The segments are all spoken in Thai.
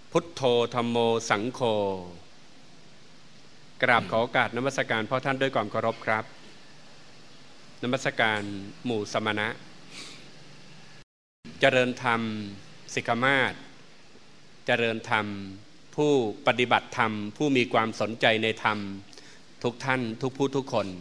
พุทโธธัมโมสังโฆกราบขอโอกาสนมัสการพ่อท่านด้วยความเคารพครับนมัสการหมู่สมณะเจริญธรรมสิกขมาศเจริญธรรมผู้ปฏิบัติธรรมผู้มีความสนใจในธรรมทุกท่านทุกผู้ทุกคน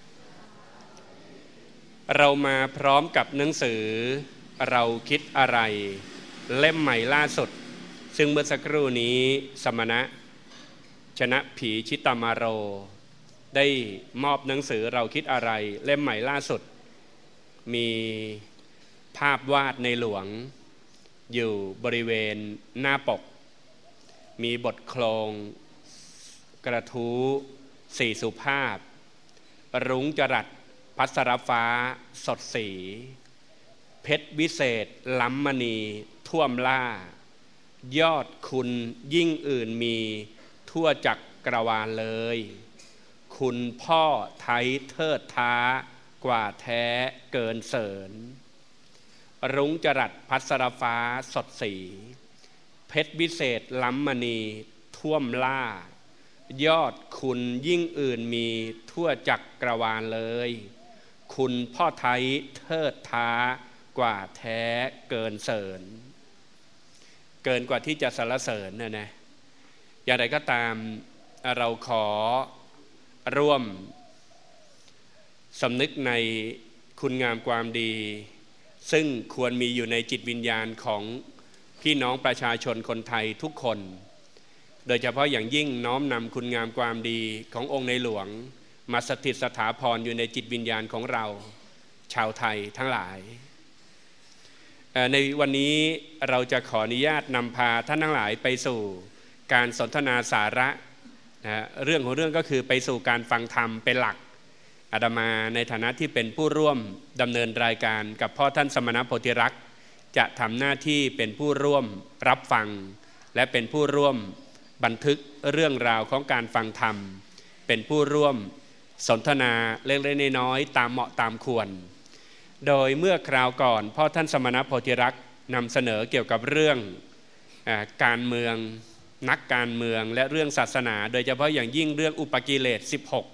เรามาพร้อมกับหนังสือเราคิดอะไรเล่มใหม่ล่าสุดซึ่งเมื่อสักครู่นี้สมณะชนะผีชิตมาโรได้มอบหนังสือเราคิดอะไรเล่มใหม่ล่าสุดมีภาพวาดในหลวงอยู่บริเวณหน้าปกมีบทโครงกระทู้สี่สุภาพรุ้งจรัสพัสรฟ้าสดสีเพชรวิเศษล้ำมณีท่วมล่ายอดคุณยิ่งอื่นมีทั่วจักรวาลเลยคุณพ่อไทยเทิดท้ากว่าแท้เกินเสริญรุ้งจรัสพัสรฟ้าสดสีเพชรวิเศษล้ำมณีท่วมล่ายอดคุณยิ่งอื่นมีทั่วจักรวาลเลยคุณพ่อไทยเทิดท้ากว่าแท้เกินเสริญเกินกว่าที่จะสรรเสริญนะอย่างไรก็ตามเราขอร่วมสำนึกในคุณงามความดีซึ่งควรมีอยู่ในจิตวิญญาณของพี่น้องประชาชนคนไทยทุกคนโดยเฉพาะอย่างยิ่งน้อมนำคุณงามความดีขององค์ในหลวงมาสถิตสถาพรอยู่ในจิตวิญญาณของเราชาวไทยทั้งหลายในวันนี้เราจะขออนุญาตนำพาท่านทั้งหลายไปสู่การสนทนาสาระเรื่องของเรื่องก็คือไปสู่การฟังธรรมเป็นหลักอาตมาในฐานะที่เป็นผู้ร่วมดำเนินรายการกับพ่อท่านสมณโพธิรักษ์จะทำหน้าที่เป็นผู้ร่วมรับฟังและเป็นผู้ร่วมบันทึกเรื่องราวของการฟังธรรมเป็นผู้ร่วมสนทนาเล็กๆน้อยๆตามเหมาะตามควรโดยเมื่อคราวก่อนพ่อท่านสมณโพธิรักษ์นำเสนอเกี่ยวกับเรื่องการเมืองนักการเมืองและเรื่องศาสนาโดยเฉพาะอย่างยิ่งเรื่องอุปกิเลส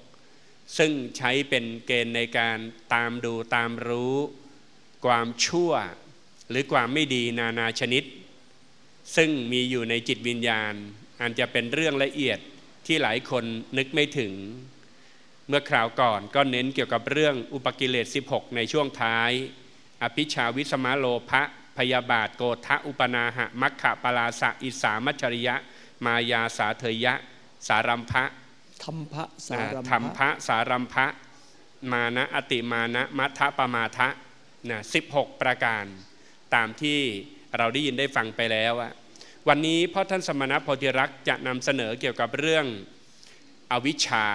16ซึ่งใช้เป็นเกณฑ์ในการตามดูตามรู้ความชั่วหรือความไม่ดีนานาชนิดซึ่งมีอยู่ในจิตวิญญาณอาจจะเป็นเรื่องละเอียดที่หลายคนนึกไม่ถึงเมื่อคราวก่อนก็เน้นเกี่ยวกับเรื่องอุปกิเลส16ในช่วงท้ายอภิชาวิสมะโลภะพยาบาทโกฏะอุปนาหะมัคคะปราสะอิสามัจฉริยะมายาสาเทยะสารัมภะธรรมภะสารัมภะมานะอติมานะมัทธปมาทะ16ประการตามที่เราได้ยินได้ฟังไปแล้ววันนี้พ่อท่านสมณโพธิรักษ์จะนำเสนอเกี่ยวกับเรื่องอวิชชา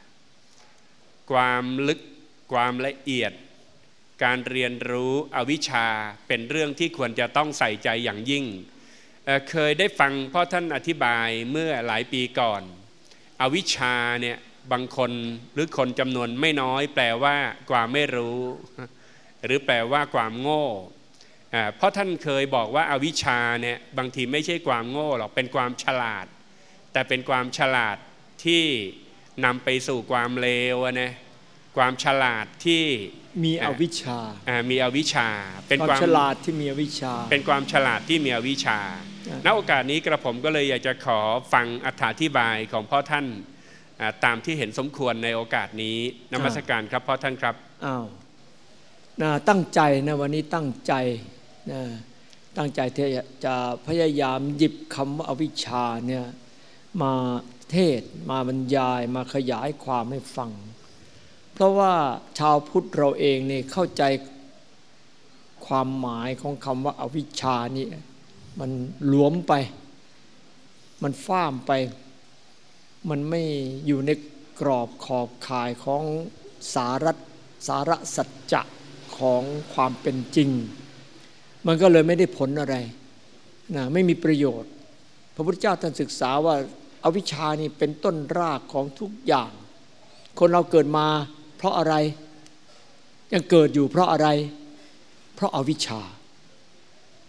ความลึกความละเอียดการเรียนรู้อวิชชาเป็นเรื่องที่ควรจะต้องใส่ใจอย่างยิ่งเคยได้ฟังพ่อท่านอธิบายเมื่อหลายปีก่อนอวิชชาเนี่ยบางคนหรือคนจำนวนไม่น้อยแปลว่าความไม่รู้หรือแปลว่าความโง่เพราะท่านเคยบอกว่าอวิชชาเนี่ยบางทีไม่ใช่ความโง่หรอกเป็นความฉลาดแต่เป็นความฉลาดที่นำไปสู่ความเลวนะความฉลาดที่มีอวิชชามีอวิชชาเป็นความฉลาดที่มีอวิชชาเป็นความฉลาดที่มีอวิชชาณโอกาสนี้กระผมก็เลยอยากจะขอฟังอธิบายของพ่อท่านตามที่เห็นสมควรในโอกาสนี้นมัสการครับพ่อท่านครับตั้งใจนะวันนี้ตั้งใจนะตั้งใจที่จะพยายามหยิบคำว่าอวิชชาเนี่ยมาเทศมาบรรยายมาขยายความให้ฟังเพราะว่าชาวพุทธเราเองนี่เข้าใจความหมายของคำว่าอวิชชานี่มันหลวมไปมันฟ้ามไปมันไม่อยู่ในกรอบขอบข่ายของสาระสัจจะของความเป็นจริงมันก็เลยไม่ได้ผลอะไรนะไม่มีประโยชน์พระพุทธเจ้าท่านศึกษาว่าอวิชชานี่เป็นต้นรากของทุกอย่างคนเราเกิดมาเพราะอะไรยังเกิดอยู่เพราะอะไรเพราะอวิชชา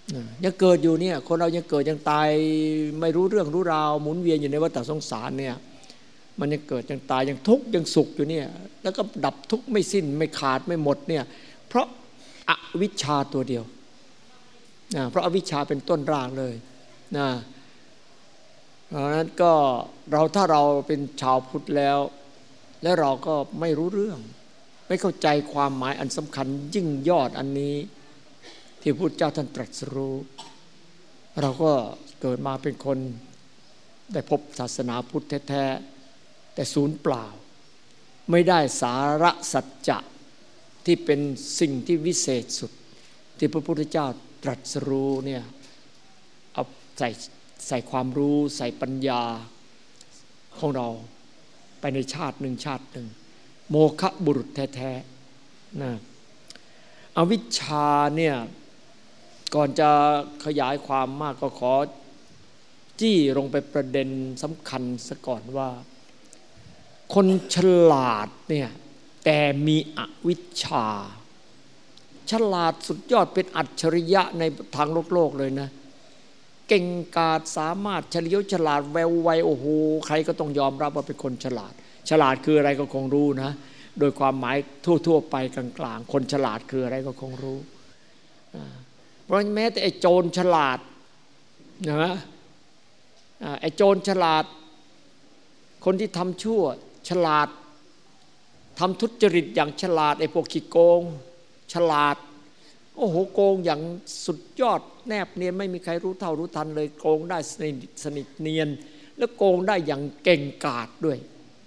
ยังเกิดอยู่เนี่ยคนเรายังเกิดยังตายไม่รู้เรื่องรู้ราวหมุนเวียนอยู่ในวัฏสงสารเนี่ยมันยังเกิดยังตายยังทุกข์ยังสุขอยู่เนี่ยแล้วก็ดับทุกข์ไม่สิ้นไม่ขาดไม่หมดเนี่ยเพราะอวิชชาตัวเดียวเพราะอวิชชาเป็นต้นรากเลยนะเพราะฉะนั้นก็ถ้าเราเป็นชาวพุทธแล้วและเราก็ไม่รู้เรื่องไม่เข้าใจความหมายอันสำคัญยิ่งยอดอันนี้ที่พระพุทธเจ้าท่านตรัสรู้เราก็เกิดมาเป็นคนได้พบศาสนาพุทธแท้ๆแต่ศูนย์เปล่าไม่ได้สาระสัจจะที่เป็นสิ่งที่วิเศษสุดที่พระพุทธเจ้าตรัสรู้เนี่ยเอาใส่ความรู้ใส่ปัญญาของเราไปในชาติหนึ่งโมฆะบุรุษแท้ๆนะอวิชชาเนี่ยก่อนจะขยายความมากก็ขอจี้ลงไปประเด็นสำคัญซะก่อนว่าคนฉลาดเนี่ยแต่มีอวิชชาฉลาดสุดยอดเป็นอัจฉริยะในทางโลกเลยนะเก่งกาจสามารถเฉลียวฉลาดแววไวโอ้โหใครก็ต้องยอมรับว่าเป็นคนฉลาดคืออะไรก็คงรู้นะโดยความหมายทั่วๆไปกลางๆคนฉลาดคืออะไรก็คงรู้เพราะแม้แต่ไอ้โจรฉลาดนะไอ้โจรฉลาดคนที่ทำชั่วฉลาดทำทุจริตอย่างฉลาดไอ้พวกขี้โกงฉลาดโอ้โหโกงอย่างสุดยอดแนบเนียนไม่มีใครรู้เท่ารู้ทันเลยโกงได้สนิทเนียนแล้วโกงได้อย่างเก่งกาจด้วย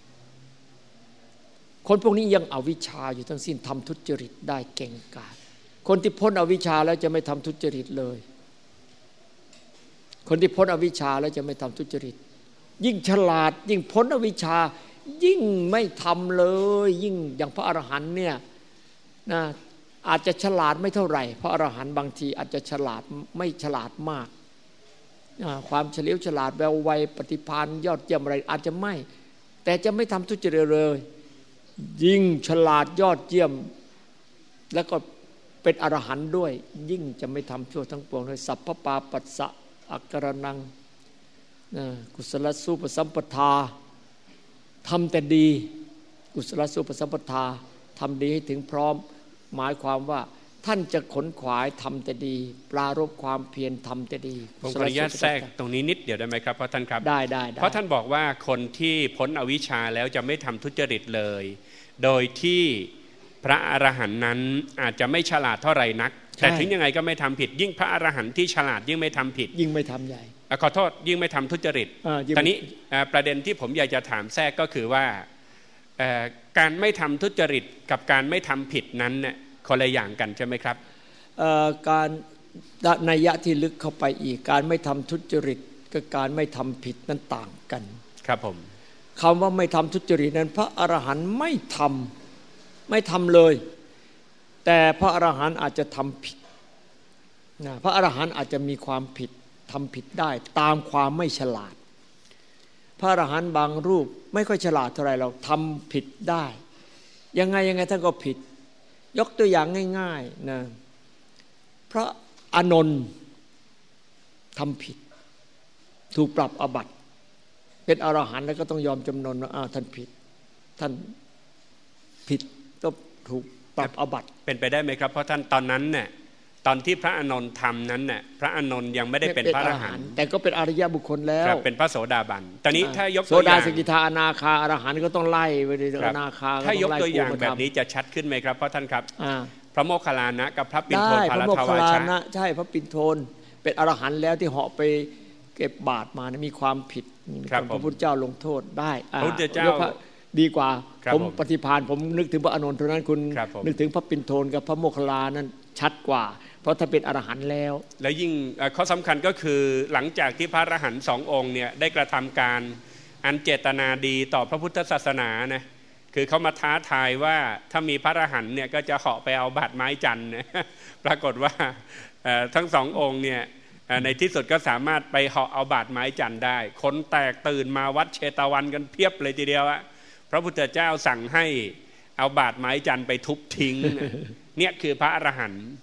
คนพวกนี้ยังอวิชชาอยู่ทั้งสิ้นทำทุจริตได้เก่งกาจคนที่พ้นอวิชชาแล้วจะไม่ทำทุจริตเลยคนที่พ้นอวิชชาแล้วจะไม่ทำทุจริตยิ่งฉลาดยิ่งพ้นอวิชชายิ่งไม่ทำเลยยิ่งอย่างพระอรหันต์เนี่ยนะอาจจะฉลาดไม่เท่าไหร่พระอรหันต์บางทีอาจจะฉลาดไม่ฉลาดมากความเฉลียวฉลาดแววไวปฏิภาณยอดเยี่ยมอะไรอาจจะไม่แต่จะไม่ทำทุจริตเลยยิ่งฉลาดยอดเยี่ยมแล้วก็เป็นอรหันต์ด้วยยิ่งจะไม่ทำชั่วทั้งปวงเลยสัพพปาปัสสะอักกรนังกุศลสูปสัมปทาทำแต่ดีกุศลสูปสัมปทาทำดีให้ถึงพร้อมหมายความว่าท่านจะขนขวายทำแต่ดีปรารภความเพียรทำแต่ดีผมขออนุญาตแทรกตรงนี้นิดเดียวได้ไหมครับเพราะท่านครับได้เพราะท่านบอกว่าคนที่พ้นอวิชชาแล้วจะไม่ทำทุจริตเลยโดยที่พระอรหันต์นั้นอาจจะไม่ฉลาดเท่าไหร่นักแต่ถึงยังไงก็ไม่ทำผิดยิ่งพระอรหันต์ที่ฉลาดยิ่งไม่ทำผิดยิ่งไม่ทำใหญ่ขอโทษยิ่งไม่ทำทุจริตตอนนี้ประเด็นที่ผมอยากจะถามแทรกก็คือว่าการไม่ทำทุจริตกับการไม่ทำผิดนั้นเนี่ยคนละอย่างกันใช่ไหมครับการนัยยะที่ลึกเข้าไปอีกการไม่ทำทุจริตกับการไม่ทำผิดนั้นต่างกันครับผมคำว่าไม่ทำทุจริตนั้นพระอรหันต์ไม่ทำเลยแต่พระอรหันต์อาจจะทำผิดนะพระอรหันต์อาจจะมีความผิดทำผิดได้ตามความไม่ฉลาดพระอรหันต์บางรูปไม่ค่อยฉลาดเท่าไหร่เราทำผิดได้ยังไงท่านก็ผิดยกตัวอย่างง่ายๆนะพระอานนท์ทำผิดถูกปรับอาบัติเป็นอรหันต์แล้วก็ต้องยอมจำนนว่าท่านผิดก็ถูกปรับอาบัติเป็นไปได้ไหมครับเพราะท่านตอนนั้นเนี่ยตอนที่พระอานนท์ทำนั้นเนี่ยพระอานนท์ยังไม่ได้เป็นพระอรหันต์แต่ก็เป็นอริยบุคคลแล้วเป็นพระโสดาบันตอนนี้ถ้ายกโสดาสกิทาอนาคาอรหันต์ก็ต้องไล่ไปเลยอนาคาถ้ายกตัวอย่างแบบนี้จะชัดขึ้นไหมครับเพราะท่านครับพระโมคคัลลานะกับพระปิณโทนภารทวาชะใช่พระปิณโทนเป็นอรหันต์แล้วที่เหาะไปเก็บบาตรมามีความผิดพระพุทธเจ้าลงโทษได้พระพุทธเจ้าดีกว่าผมปฏิภาณผมนึกถึงพระอานนท์เท่านั้นคุณนึกถึงพระปิณโทนกับพระโมคคัลลานั้นชัดกว่าเพราะถ้าเป็นอรหันต์แล้วและยิ่งข้อสำคัญก็คือหลังจากที่พระอรหันต์2 องค์เนี่ยได้กระทำการอันเจตนาดีต่อพระพุทธศาสนานะคือเขามาท้าทายว่าถ้ามีพระอรหันต์เนี่ยก็จะเหาะไปเอาบาตรไม้จันทร์ปรากฏว่าทั้ง2 องค์เนี่ยในที่สุดก็สามารถไปเหาะเอาบาตรไม้จันทร์ได้คนแตกตื่นมาวัดเชตวันกันเพียบเลยทีเดียวอะพระพุทธเจ้าสั่งให้เอาบาตรไม้จันทร์ไปทุบทิ้งเนี่ยคือพระอรหันต์ว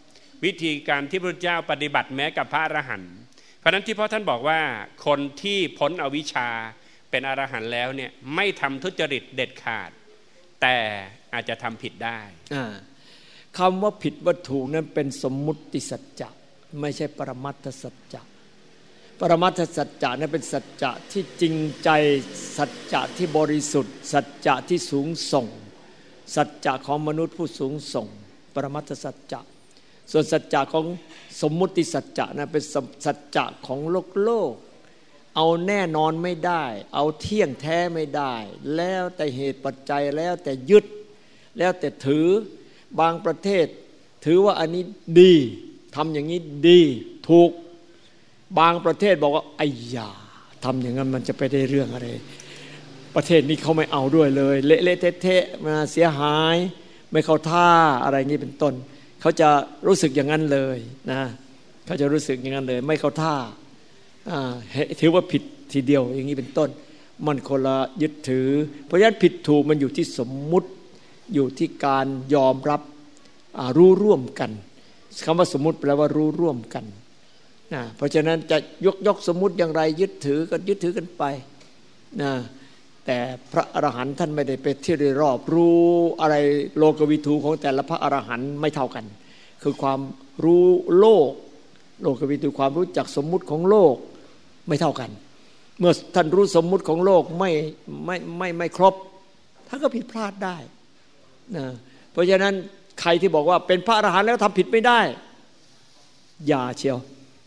วิธีการที่พระพุทธเจ้าปฏิบัติแม้กับพระอรหันต์เพราะนั้นที่พ่อท่านบอกว่าคนที่พ้นอวิชชาเป็นอรหันต์แล้วเนี่ยไม่ทำทุจริตเด็ดขาดแต่อาจจะทำผิดได้คำว่าผิดว่าถูกนั้นเป็นสมมุติสัจจะไม่ใช่ปรมัตถสัจจะปรมัตถสัจจะนั้นเป็นสัจจะที่จริงใจสัจจะที่บริสุทธิ์สัจจะที่สูงส่งสัจจะของมนุษย์ผู้สูงส่งปรมัตถสัจจะส่วนสัจจะของสมมุติสัจจะนั้นเป็นสัจจะของโลกเอาแน่นอนไม่ได้เอาเที่ยงแท้ไม่ได้แล้วแต่เหตุปัจจัยแล้วแต่ยึดแล้วแต่ถือบางประเทศถือว่าอันนี้ดีทำอย่างนี้ดีถูกบางประเทศบอกว่าไอ้ยาทำอย่างนั้นมันจะไปได้เรื่องอะไรประเทศนี้เขาไม่เอาด้วยเลยเละๆเทะๆมาเสียหายไม่เข้าท่าอะไรอย่างนี้เป็นต้นเขาจะรู้สึกอย่างนั้นเลยนะเขาจะรู้สึกอย่างนั้นเลยไม่เข้าท่าถือว่าผิดทีเดียวอย่างนี้เป็นต้นมันคนละยึดถือเพราะฉะนั้นผิดถูกมันอยู่ที่สมมุติอยู่ที่การยอมรับรู้ร่วมกันคำว่าสมมุติแปลว่ารู้ร่วมกันนะเพราะฉะนั้นจะยกสมมุติอย่างไรยึดถือก็ยึดถือกันไปนะแต่พระอรหันต์ท่านไม่ได้ไปเที่ยวรอบรู้อะไรโลกวิถูของแต่ละพระอรหันต์ไม่เท่ากันคือความรู้โลกวิถูความรู้จักสมมุติของโลกไม่เท่ากันเมื่อท่านรู้สมมุติของโลกไม่ครบท่านก็ผิดพลาดได้นะเพราะฉะนั้นใครที่บอกว่าเป็นพระอรหันต์แล้วทำผิดไม่ได้อย่าเชียว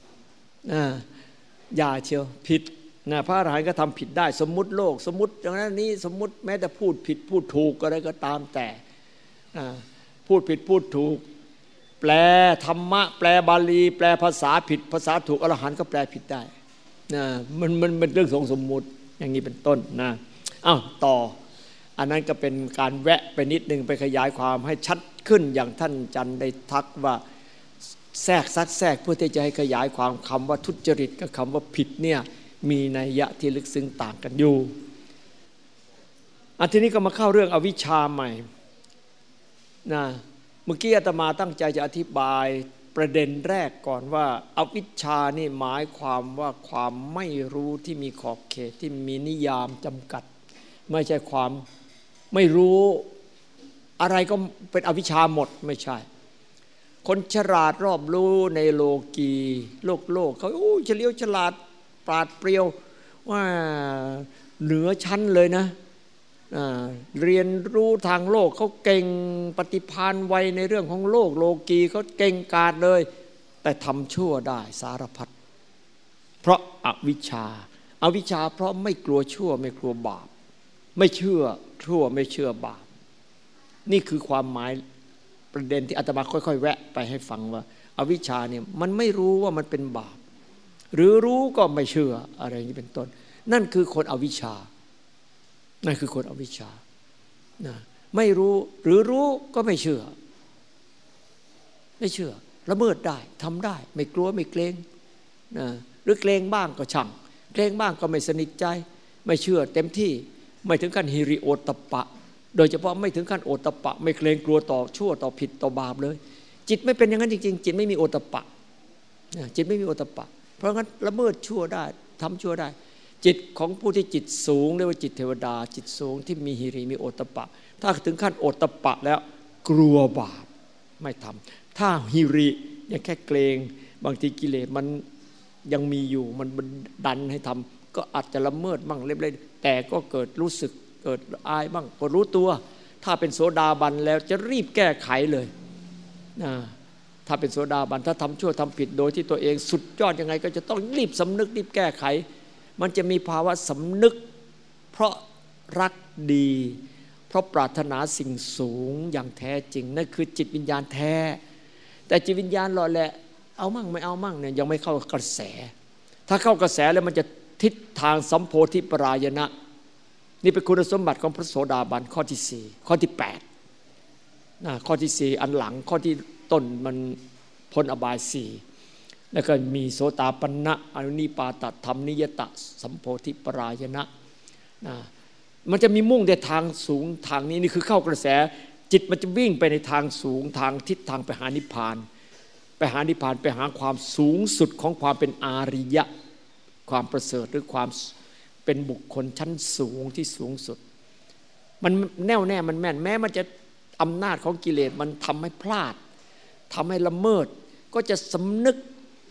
อย่าเชียวผิดนะพระอรหันต์ก็ทำผิดได้สมมุติโลกสมมุติอย่างนั้นนี้สมมุติแม้แต่พูดผิดพูดถูกอะไรก็ตามแต่พูดผิดพูดถูกแปลธรรมะแปลบาลีแปลภาษาผิดภาษาถูกอรหันต์ก็แปลผิดได้นะมันเป็นเรื่องของสมมุติอย่างนี้เป็นต้นนะต่ออันนั้นก็เป็นการแวะไปนิดนึงไปขยายความให้ชัดขึ้นอย่างท่านจันได้ทักว่าแทรกเพื่อที่จะให้ขยายความคำว่าทุจริตกับคำว่าผิดเนี่ยมีนัยยะที่ลึกซึ้งต่างกันอยู่ทีนี้ก็มาเข้าเรื่องอวิชชาใหม่นะเมื่อกี้อาตมาตั้งใจจะอธิบายประเด็นแรกก่อนว่าอวิชชานี่หมายความว่าความไม่รู้ที่มีขอบเขตที่มีนิยามจำกัดไม่ใช่ความไม่รู้อะไรก็เป็นอวิชชาหมดไม่ใช่คนฉลาดรอบรู้ในโลกีโลกเขาเฉลียวฉลาดปราดเปรียวว่าเหนือชั้นเลยนะเรียนรู้ทางโลกเขาเก่งปฏิภาณไวในเรื่องของโลกโลกีเขาเก่งกาจเลยแต่ทำชั่วได้สารพัดเพราะอวิชชาเพราะไม่กลัวชั่วไม่กลัวบาปไม่เชื่อชั่วไม่เชื่อบาปนี่คือความหมายประเด็นที่อาตมาค่อยๆแวะไปให้ฟังว่าอวิชชาเนี่ยมันไม่รู้ว่ามันเป็นบาปหรือรู้ก็ไม่เชื่ออะไรอย่างนี้เป็นต้นนั่นคือคนอวิชชานั่นคือคนอวิชชานะไม่รู้หรือรู้ก็ไม่เชื่อละเมิดได้ทำได้ไม่กลัวไม่เกรงนะหรือเกรงบ้างก็ช่างเกรงบ้างก็ไม่สนิทใจไม่เชื่อเต็มที่ไม่ถึงขั้นฮิริโอตตัปปะโดยเฉพาะไม่ถึงขั้นโอตตัปปะไม่เกรงกลัวต่อชั่วต่อผิดต่อบาปเลยจิตไม่เป็นอย่างนั้นจริงๆจิตไม่มีโอตตัปปะจิตไม่มีโอตตัปปะเพราะงั้นละเมิดชั่วได้ทำชั่วได้จิตของผู้ที่จิตสูงเรียกว่าจิตเทวดาจิตสูงที่มีหิริมีโอตตัปปะถ้าถึงขั้นโอตตัปปะแล้วกลัวบาปไม่ทำถ้าหิริยังแค่เกรงบางทีกิเลสมันยังมีอยู่มันดันให้ทำก็อาจจะละเมิดบ้างเล็กๆแต่ก็เกิดรู้สึกเกิดอายบ้างก็รู้ตัวถ้าเป็นโสดาบันแล้วจะรีบแก้ไขเลยถ้าเป็นโสดาบันถ้าทำชั่วทำผิดโดยที่ตัวเองสุดยอดยังไงก็จะต้องรีบสำนึกรีบแก้ไขมันจะมีภาวะสำนึกเพราะรักดีเพราะปรารถนาสิ่งสูงอย่างแท้จริงนั่นคือจิตวิญญาณแท้แต่จิตวิญญาณหล่อแหละเอามั่งไม่เอามั่งเนี่ยยังไม่เข้ากระแสถ้าเข้ากระแสแล้วมันจะทิศทางสัมโพธิปรายณะนี่เป็นคุณสมบัติของพระโสดาบันข้อที่4ข้อที่8ข้อที่4อันหลังข้อที่ต้นมันพ้นอบาย4แล้วก็มีโสตาปันนะอนุนิปาตธรรมนิยตสัมโพธิปรายณะมันจะมีมุ่งในทางสูงทางนี้นี่คือเข้ากระแสจิตมันจะวิ่งไปในทางสูงทางทิศทางไปหานิพพานไปหานิพพานไปหาความสูงสุดของความเป็นอาริยะความประเสริฐหรือความเป็นบุคคลชั้นสูงที่สูงสุดมันแน่วแน่มันแม่นแม้มันจะอำนาจของกิเลสมันทำให้พลาดทำให้ละเมิดก็จะสำนึก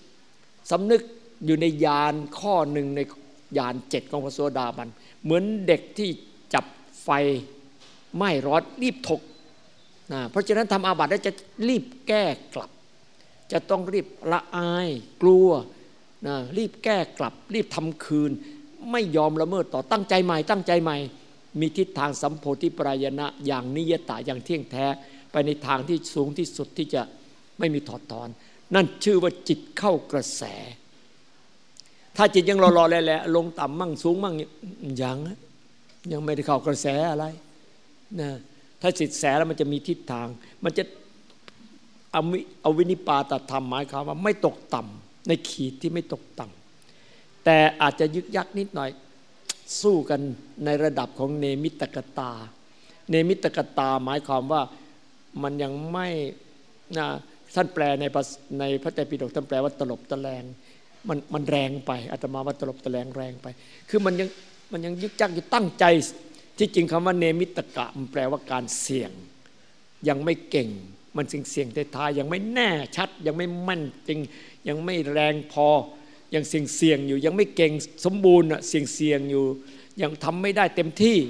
อยู่ในญาณข้อหนึ่งในญาณ7ของพระโสดาบันเหมือนเด็กที่จับไฟไหม้ร้อนรีบถกเพราะฉะนั้นทำอาบัติแล้วจะรีบแก้กลับจะต้องรีบละอายกลัวรีบแก้กลับรีบทำคืนไม่ยอมละเมิดต่อตั้งใจใหม่มีทิศทางสัมโพธิปรายณะอย่างนิยตะอย่างเที่ยงแท้ไปในทางที่สูงที่สุดที่จะไม่มีถอดถอนนั่นชื่อว่าจิตเข้ากระแสถ้าจิตยังรอๆแหละลงต่ำมั่งสูงมั่งยังไม่ได้เข้ากระแสอะไรนะถ้าจิตแสแล้วมันจะมีทิศทางมันจะเอาวินิปาตธรรมหมายความว่าไม่ตกต่ำในขีดที่ไม่ตกต่ำแต่อาจจะยึกยักนิดหน่อยสู้กันในระดับของเนมิตกตาเนมิตกตาหมายความว่ามันยังไม่ท่านแปลในพระไตรปิฎกท่านแปลว่าตลบตะแลงมันแรงไปอาตมาว่าตลบตะแลงแรงไปคือมันยังยึกยักอยู่ตั้งใจที่จริงคำว่าเนมิตกะมันแปลว่าการเสี่ยงยังไม่เก่งมันเสี่ยงท้ายยังไม่แน่ชัดยังไม่มั่นจริงยังไม่แรงพอยังเสี่ยงอยู่ยังไม่เก่งสมบูรณ์เสี่ยงอยู่ยังทำไม่ได้เต็มที่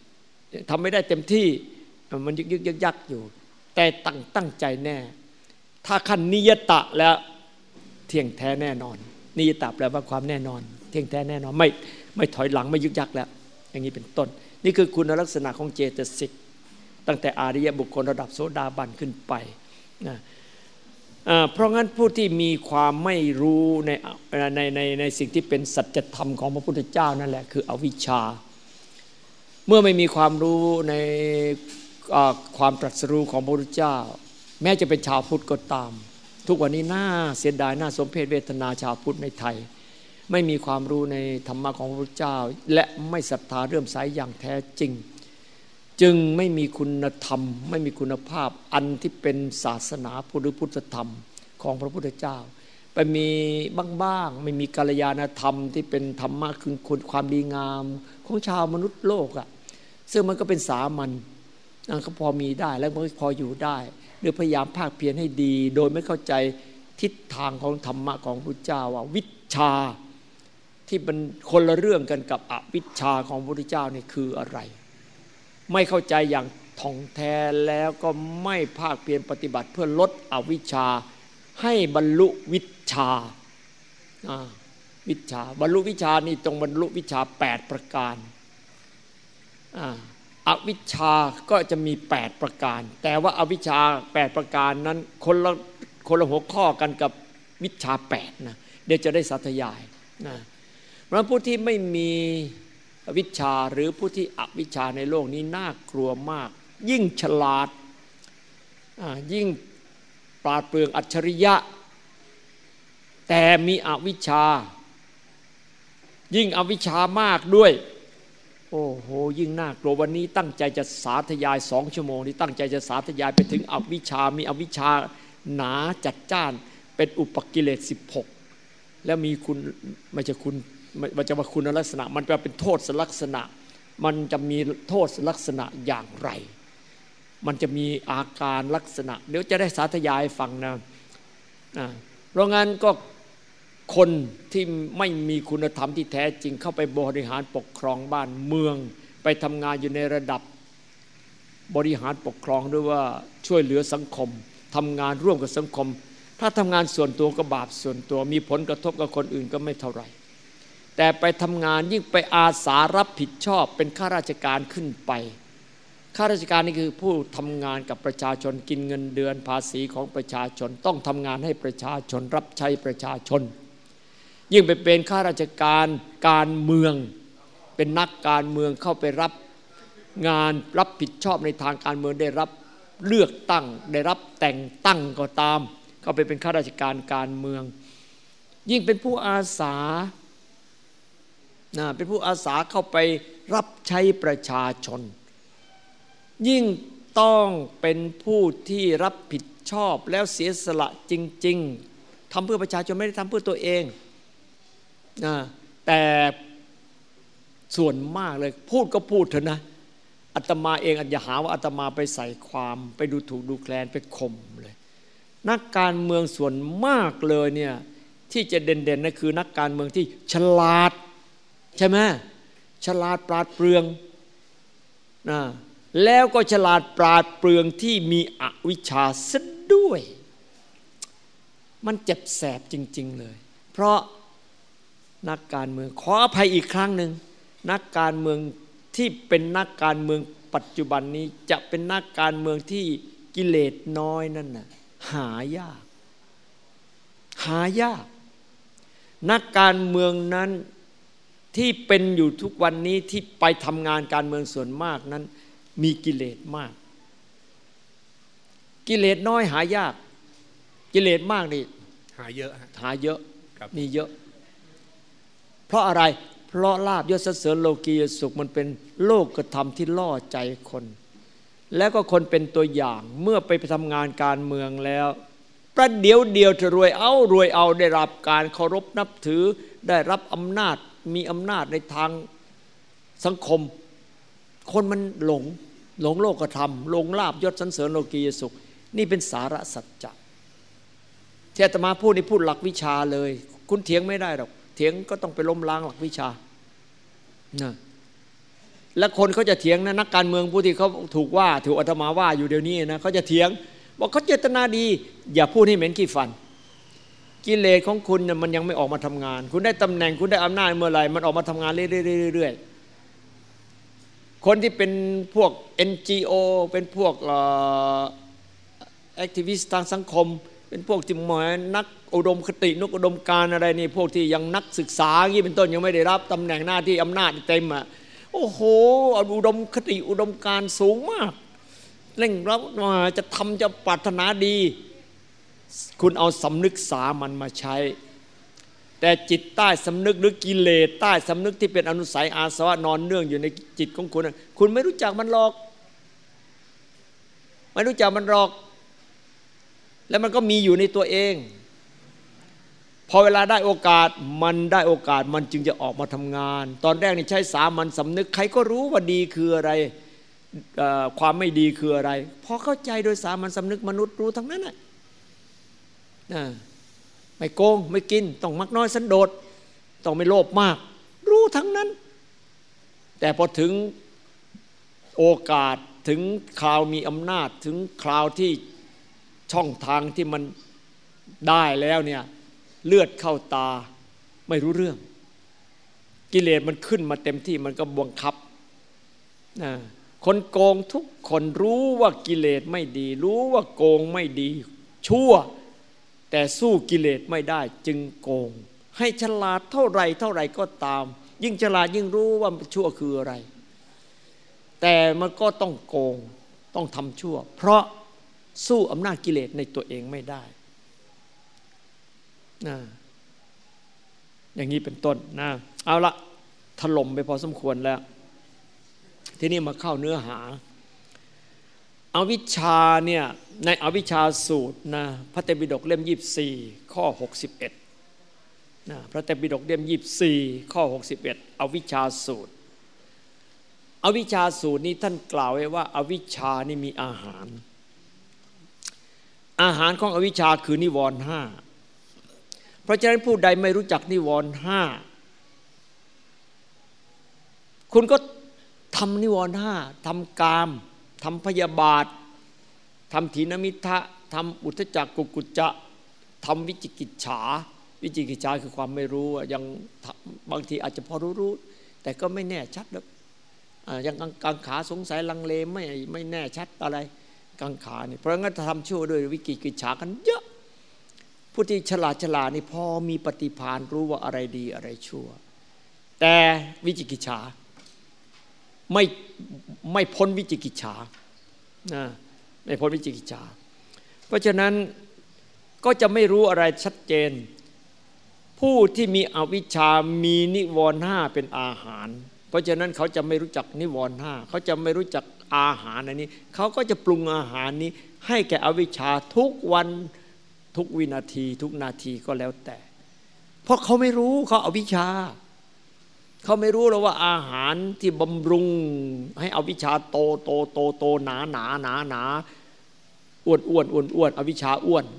มันยึกยักอยู่แต่ตั้งใจแน่ถ้าขั้นนิยตะแล้วเที่ยงแท้แน่นอนนิยตะแปลว่าความแน่นอนเที่ยงแท้แน่นอนไม่ถอยหลังไม่ยึกยักแล้วอย่างนี้เป็นต้นนี่คือคุณลักษณะของเจตสิกตั้งแต่อาริยบุคคลระดับโสดาบันขึ้นไปนะเพราะงั้นผู้ที่มีความไม่รู้ในสิ่งที่เป็นสัจธรรมของพระพุทธเจ้านั่นแหละคืออวิชชาเมื่อไม่มีความรู้ในความตรัสรู้ของพระพุทธเจ้าแม้จะเป็นชาวพุทธก็ตามทุกวันนี้น่าเสียดายน่าสมเพชเวทนาชาวพุทธในไทยไม่มีความรู้ในธรรมะของพระพุทธเจ้าและไม่ศรัทธาเลื่อมใสอย่างแท้จริงจึงไม่มีคุณธรรมไม่มีคุณภาพอันที่เป็นศาสนาพุทธธรรมของพระพุทธเจ้าไปมีบ้างไม่มีกัลยาณธรรมที่เป็นธรรมะคือคุณความดีงามของชาวมนุษย์โลกซึ่งมันก็เป็นสามัญก็พอมีได้แล้วมันพออยู่ได้หรือพยายามภาคเพียรให้ดีโดยไม่เข้าใจทิศทางของธรรมะของพระพุทธเจ้าว่าวิชชาที่มันคนละเรื่องกันกับอวิชชาของพระพุทธเจ้านี่คืออะไรไม่เข้าใจอย่างท่องแท้แล้วก็ไม่ภาคเพียรปฏิบัติเพื่อลดอวิชชาให้บรรลุวิชชาบรรลุวิชานี่ตรงบรรลุวิชา8ประการอวิชชาก็จะมี8ประการแต่ว่าอวิชชา8ประการนั้นคนละหัวข้อกันกับวิชชา8นะเดี๋ยวจะได้สาธยายนะเพราะผู้ที่ไม่มีวิชชาหรือผู้ที่อวิชชาในโลกนี้น่ากลัวมากยิ่งฉลาดยิ่งปราดเปรื่องอัจฉริยะแต่มีอวิชชายิ่งอวิชชามากด้วยโอ้โหยิ่งน่ากลัววันนี้ตั้งใจจะสาธยาย2 ชั่วโมงนี้ตั้งใจจะสาธยายไปถึงอวิชชามีอวิชชาหนาจัดจ้านเป็นอุปกิเลส16แล้วมีคุณไม่ใช่คุณมันจะมาคุณลักษณะมันจะเป็นโทษลักษณะมันจะมีโทษลักษณะอย่างไรมันจะมีอาการลักษณะเดี๋ยวจะได้สาธยายฟังนะเพราะงั้นก็คนที่ไม่มีคุณธรรมที่แท้จริงเข้าไปบริหารปกครองบ้านเมืองไปทำงานอยู่ในระดับบริหารปกครองด้วยว่าช่วยเหลือสังคมทำงานร่วมกับสังคมถ้าทำงานส่วนตัวก็บาปส่วนตัวมีผลกระทบกับคนอื่นก็ไม่เท่าไหร่แต่ไปทำงานยิ่งไปอาสารับผิดชอบเป็นข้าราชการขึ้นไปข้าราชการนี่คือผู้ทำงานกับประชาชนกินเงินเดือนภาษีของประชาชนต้องทำงานให้ประชาชนรับใช้ประชาชนยิ่งไปเป็นข้าราชการการเมืองเป็นนักการเมืองเข้าไปรับงานรับผิดชอบในทางการเมืองได้รับเลือกตั้งได้รับแต่งตั้งก็ตามเข้าไปเป็นข้าราชการการเมืองยิ่งเป็นผู้อาสาเป็นผู้อาสาเข้าไปรับใช้ประชาชนยิ่งต้องเป็นผู้ที่รับผิดชชอบแล้วเสียสละจริงๆทำเพื่อประชาชนไม่ได้ทำเพื่อตัวเองนะแต่ส่วนมากเลยพูดก็พูดเถอะนะอาตมาเองอย่าหาว่าอาตมาไปใส่ความไปดูถูกดูแคลนไปข่มเลยนักการเมืองส่วนมากเลยเนี่ยที่จะเด่นๆนั่นคือนักการเมืองที่ฉลาดใช่ไหมฉลาดปราดเปรื่องนะแล้วก็ฉลาดปราดเปรื่องที่มีอวิชชาซะด้วยมันเจ็บแสบจริงๆเลยเพราะนักการเมืองขออภัยอีกครั้งหนึ่งนักการเมืองที่เป็นนักการเมืองปัจจุบันนี้จะเป็นนักการเมืองที่กิเลสน้อยนั่นน่ะหายากนักการเมืองนั้นที่เป็นอยู่ทุกวันนี้ที่ไปทำงานการเมืองส่วนมากนั้นมีกิเลสมากกิเลสน้อยหายากกิเลสมากนี่หาเยอะมีเยอะเพราะอะไรเพราะลาภยศสรรเสริญโลกียสุขมันเป็นโลกธรรมที่ล่อใจคนแล้วก็คนเป็นตัวอย่างเมื่อไปทำงานการเมืองแล้วประเดี๋ยวเดียวจะรวยเอาได้รับการเคารพนับถือได้รับอำนาจมีอำนาจในทางสังคมคนมันหลงโลกธรรมหลงลาภยศสรรเสริญโลกียสุขนี่เป็นสาระสัจจะที่อาตมาพูดนี่พูดหลักวิชาเลยคุณเถียงไม่ได้หรอกเถียงก็ต้องไปล้มล้างหลักวิชานะและคนเขาจะเถียงนะนักการเมืองผู้ที่เขาถูกอาตมาว่าอยู่เดี๋ยวนี้นะเขาจะเถียงบอกเขาเจตนาดีอย่าพูดให้เหม็นขี้ฟันกิเลสของคุณเนี่ยมันยังไม่ออกมาทำงานคุณได้ตำแหน่งคุณได้อำนาจเมื่อไหร่มันออกมาทำงานเรื่อยๆคนที่เป็นพวก NGO เป็นพวกแอคทิวิสต์ทางสังคมเป็นพวกที่หมายนักอุดมคตินักอุดมการอะไรนี่พวกที่ยังนักศึกษาอย่างนี้เป็นต้นยังไม่ได้รับตำแหน่งหน้าที่อำนาจเต็มอ่ะโอ้โหอุดมคติอุดมการสูงมากเร่งรัดจะทำจะปรารถนาดีคุณเอาสำนึกสามัญมาใช้แต่จิตใต้สำนึกหรือกิเลสใต้สำนึกที่เป็นอนุสัยอาสวะนอนเนื่องอยู่ในจิตของคุณคุณไม่รู้จักมันหรอกไม่รู้จักมันหรอกแล้วมันก็มีอยู่ในตัวเองพอเวลาได้โอกาสมันจึงจะออกมาทำงานตอนแรกนี่ใช้สามัญสำนึกใครก็รู้ว่าดีคืออะไรความไม่ดีคืออะไรพอเข้าใจโดยสามัญสำนึกมนุษย์รู้ทั้งนั้นน่ะไม่โกงไม่กินต้องมักน้อยสันโดษต้องไม่โลภมากรู้ทั้งนั้นแต่พอถึงโอกาสถึงคราวมีอำนาจถึงคราวที่ช่องทางที่มันได้แล้วเนี่ยเลือดเข้าตาไม่รู้เรื่องกิเลสมันขึ้นมาเต็มที่มันก็บังคับคนโกงทุกคนรู้ว่ากิเลสไม่ดีรู้ว่าโกงไม่ดีชั่วแต่สู้กิเลสไม่ได้จึงโกงให้ฉลาดเท่าไรก็ตามยิ่งฉลาดยิ่งรู้ว่าชั่วคืออะไรแต่มันก็ต้องโกงต้องทำชั่วเพราะสู้อำนาจกิเลสในตัวเองไม่ได้อย่างนี้เป็นต้นนะเอาละถล่มไปพอสมควรแล้วทีนี้มาเข้าเนื้อหาอวิชชาเนี่ยในอวิชชาสูตรนะพระไตรปิฎกเล่ม24ข้อ61นะพระไตรปิฎกเล่ม24ข้อ61อวิชชาสูตรอวิชชาสูตรนี้ท่านกล่าวไว้ว่าอวิชชานี่มีอาหารของอวิชชาคือนิวรณ์ห้าเพราะฉะนั้นผู้ใดไม่รู้จักนิวรณ์ห้าคุณก็ทำนิวรณ์ห้าทำกามทำพยาบาททำถีนมิทะทำอุทธัจจกุกุจจะทำวิจิกิจฉาคือความไม่รู้ยังบางทีอาจจะพอรู้แต่ก็ไม่แน่ชัดแล้วยังกังขาสงสัยลังเลไม่แน่ชัดอะไรกังขานี่เพราะงั้นทำชั่วด้วยวิจิกิจฉากันเยอะผู้ที่ฉลาดนี่พอมีปฏิภาณรู้ว่าอะไรดีอะไรชั่วแต่วิจิกิจฉาไม่พ้นวิจิกิจฉาไม่พ้นวิจิกิจฉาเพราะฉะนั้นก็จะไม่รู้อะไรชัดเจนผู้ที่มีอวิชชามีนิวรณ์ห้าเป็นอาหารเพราะฉะนั้นเขาจะไม่รู้จักนิวรณ์ห้าเขาจะไม่รู้จักอาหารอันนี้เขาก็จะปรุงอาหารนี้ให้แก่อวิชชาทุกวันทุกวินาทีทุกนาทีก็แล้วแต่เพราะเขาไม่รู้เขาอวิชชาเขาไม่รู้หรอกว่าอาหารที่บำรุงให้อวิชชาโตโตโตโตหนาหนาหนาหนาอ้วนอ้วนอ้วนอ้วนอวิชชาอ้วน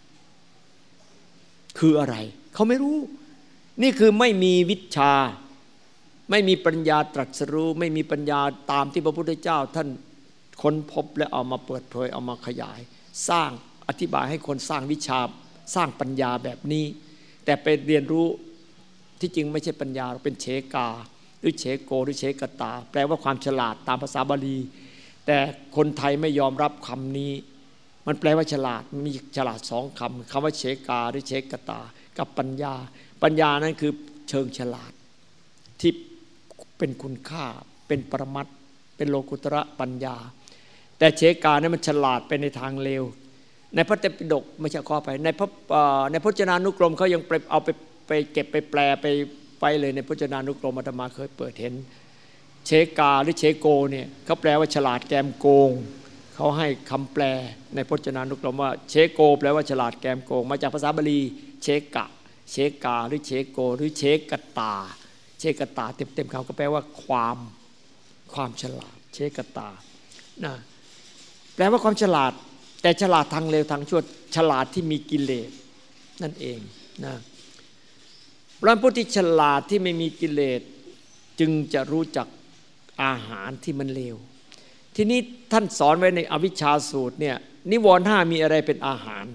คืออะไรเขาไม่รู้นี่คือไม่มีวิชาไม่มีปัญญาตรัสรู้ไม่มีปัญญาตามที่พระพุทธเจ้าท่านค้นพบและเอามาเปิดเผยเอามาขยายสร้างอธิบายให้คนสร้างวิชาสร้างปัญญาแบบนี้แต่ไปเรียนรู้ที่จริงไม่ใช่ปัญญาเป็นเฉกาหรือเฉโกหรือเฉกตาแปลว่าความฉลาดตามภาษาบาลีแต่คนไทยไม่ยอมรับคำนี้มันแปลว่าฉลาดมีฉลาดสองคำคำว่าเฉกาหรือเฉกตากับปัญญาปัญญานั้นคือเชิงฉลาดที่เป็นคุณค่าเป็นปรมัตถ์เป็นโลกุตระปัญญาแต่เฉกานั้นมันฉลาดไปในทางเลวในพระไตรปิฎกไม่ใช่ข้อไปในพจนานุกรมเขายังเอาไปเก็บไปแปลไปเลยในพจนานุกรมอาตมาเคยเปิดเห็นเฉกาหรือเฉโกเนี่ยเขาแปลว่าฉลาดแกมโกงเขาให้คำแปลในพจนานุกรมว่าเฉโกแปลว่าฉลาดแกมโกงมาจากภาษาบาลีเฉกะเฉกาหรือเฉโกหรือเฉกตาเฉกตาเต็มๆคำก็แปลว่าความฉลาดเฉกตานะแปลว่าความฉลาดแต่ฉลาดทางเลวทางชั่วฉลาดที่มีกิเลสนั่นเองนะพระผู้ที่ฉลาดที่ไม่มีกิเลสจึงจะรู้จักอาหารที่มันเลวทีนี้ท่านสอนไว้ในอวิชชาสูตรเนี่ยนิวรณ์5มีอะไรเป็นอาหาร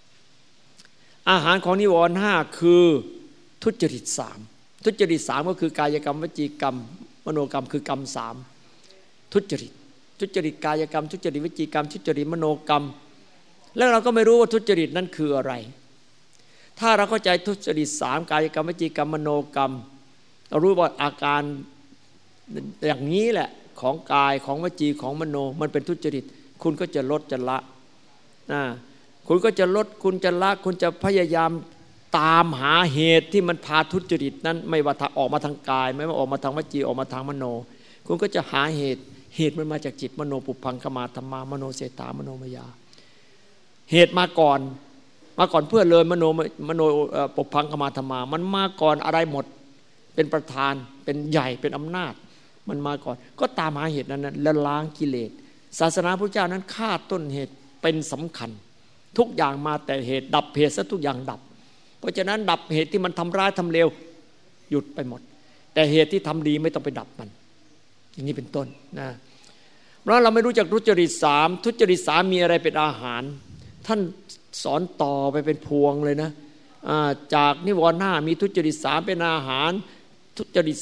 ของนิวรณ์5คือทุจริต3ทุจริต3ก็คือกายกรรมวจีกรรมมโนกรรมคือกรรม3ทุจริตกายกรรมทุจริตวจีกรรมทุจริตมโนกรรมแล้วเราก็ไม่รู้ว่าทุจริตนั้นคืออะไรถ้าเราเข้าใจทุจริต3กายกรรมวจีกรรมมโนกรรมเรารู้ว่าอาการอย่างนี้แหละของกายของวจีของมโนมันเป็นทุจริตคุณก็จะลดจะละคุณก็จะลดคุณจะละคุณจะพยายามตามหาเหตุที่มันพาทุจริตนั้นไม่ว่าออกมาทางกายไม่ว่าออกมาทางวจีออกมาทางมโนคุณก็จะหาเหตุมันมาจากจิตมโนปุพังคมาธัมมามโนเสถามโนมยาเหตุมาก่อนเพื่อเลยมโนปุพังคมาธัมมามันมาก่อนอะไรหมดเป็นประธานเป็นใหญ่เป็นอำนาจมันมาก่อนก็ตามหาเหตุนั้นแล้วล้างกิเลสศาสนาพระเจ้านั้นฆ่าต้นเหตุเป็นสำคัญทุกอย่างมาแต่เหตุดับเหตุซะทุกอย่างดับเพราะฉะนั้นดับเหตุที่มันทำร้ายทำเลวหยุดไปหมดแต่เหตุที่ทำดีไม่ต้องไปดับมันอย่างนี้เป็นต้นนะเพราะเราไม่รู้จักทุจริต3ทุจริต3มีอะไรเป็นอาหารท่านสอนต่อไปเป็นพวงเลยนะจากนิวรณ์5มีทุจริต3เป็นอาหารทุจริต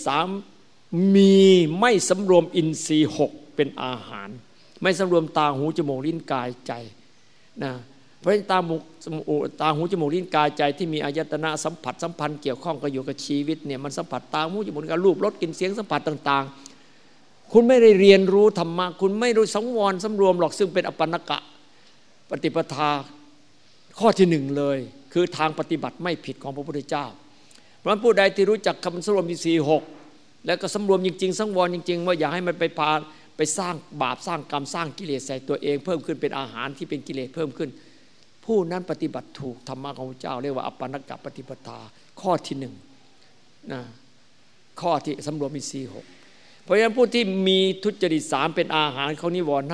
3มีไม่สำรวมอินทรีย์6เป็นอาหารไม่สำรวมตาหูจมูกลิ้นกายใจนะเพราะฉะนั้นตาหูจมูกลิ้นกายใจที่มีอายตนะสัมผัสสัมพันธ์เกี่ยวข้องกับอยู่กับชีวิตเนี่ยมันสัมผัสตาหูจมูกลิ้นกายรูปรสกลิ่นเสียงสัมผัสต่างๆคุณไม่ได้เรียนรู้ธรรมะคุณไม่รู้สังวรสำรวมหรอกซึ่งเป็นอปันนกะปฏิปทาข้อที่1เลยคือทางปฏิบัติไม่ผิดของพระพุทธเจ้าเพราะผู้ใดที่รู้จักคำสำรวมอินทรีย์6แล้วก็สำรวมจริงๆสังวรจริงๆว่าอย่าให้มันไปสร้างบาปสร้างกรรมสร้างกิเลสใส่ตัวเองเพิ่มขึ้นเป็นอาหารที่เป็นกิเลสเพิ่มขึ้นผู้นั้นปฏิบัติถูกธรรมะของพระเจ้าเรียกว่าอปันนกะปฏิปทาข้อที่1นะข้อที่สำรวมอินทรีย์6เพราะฉะนั้นผู้ที่มีทุจริต3เป็นอาหารของนิวรณ์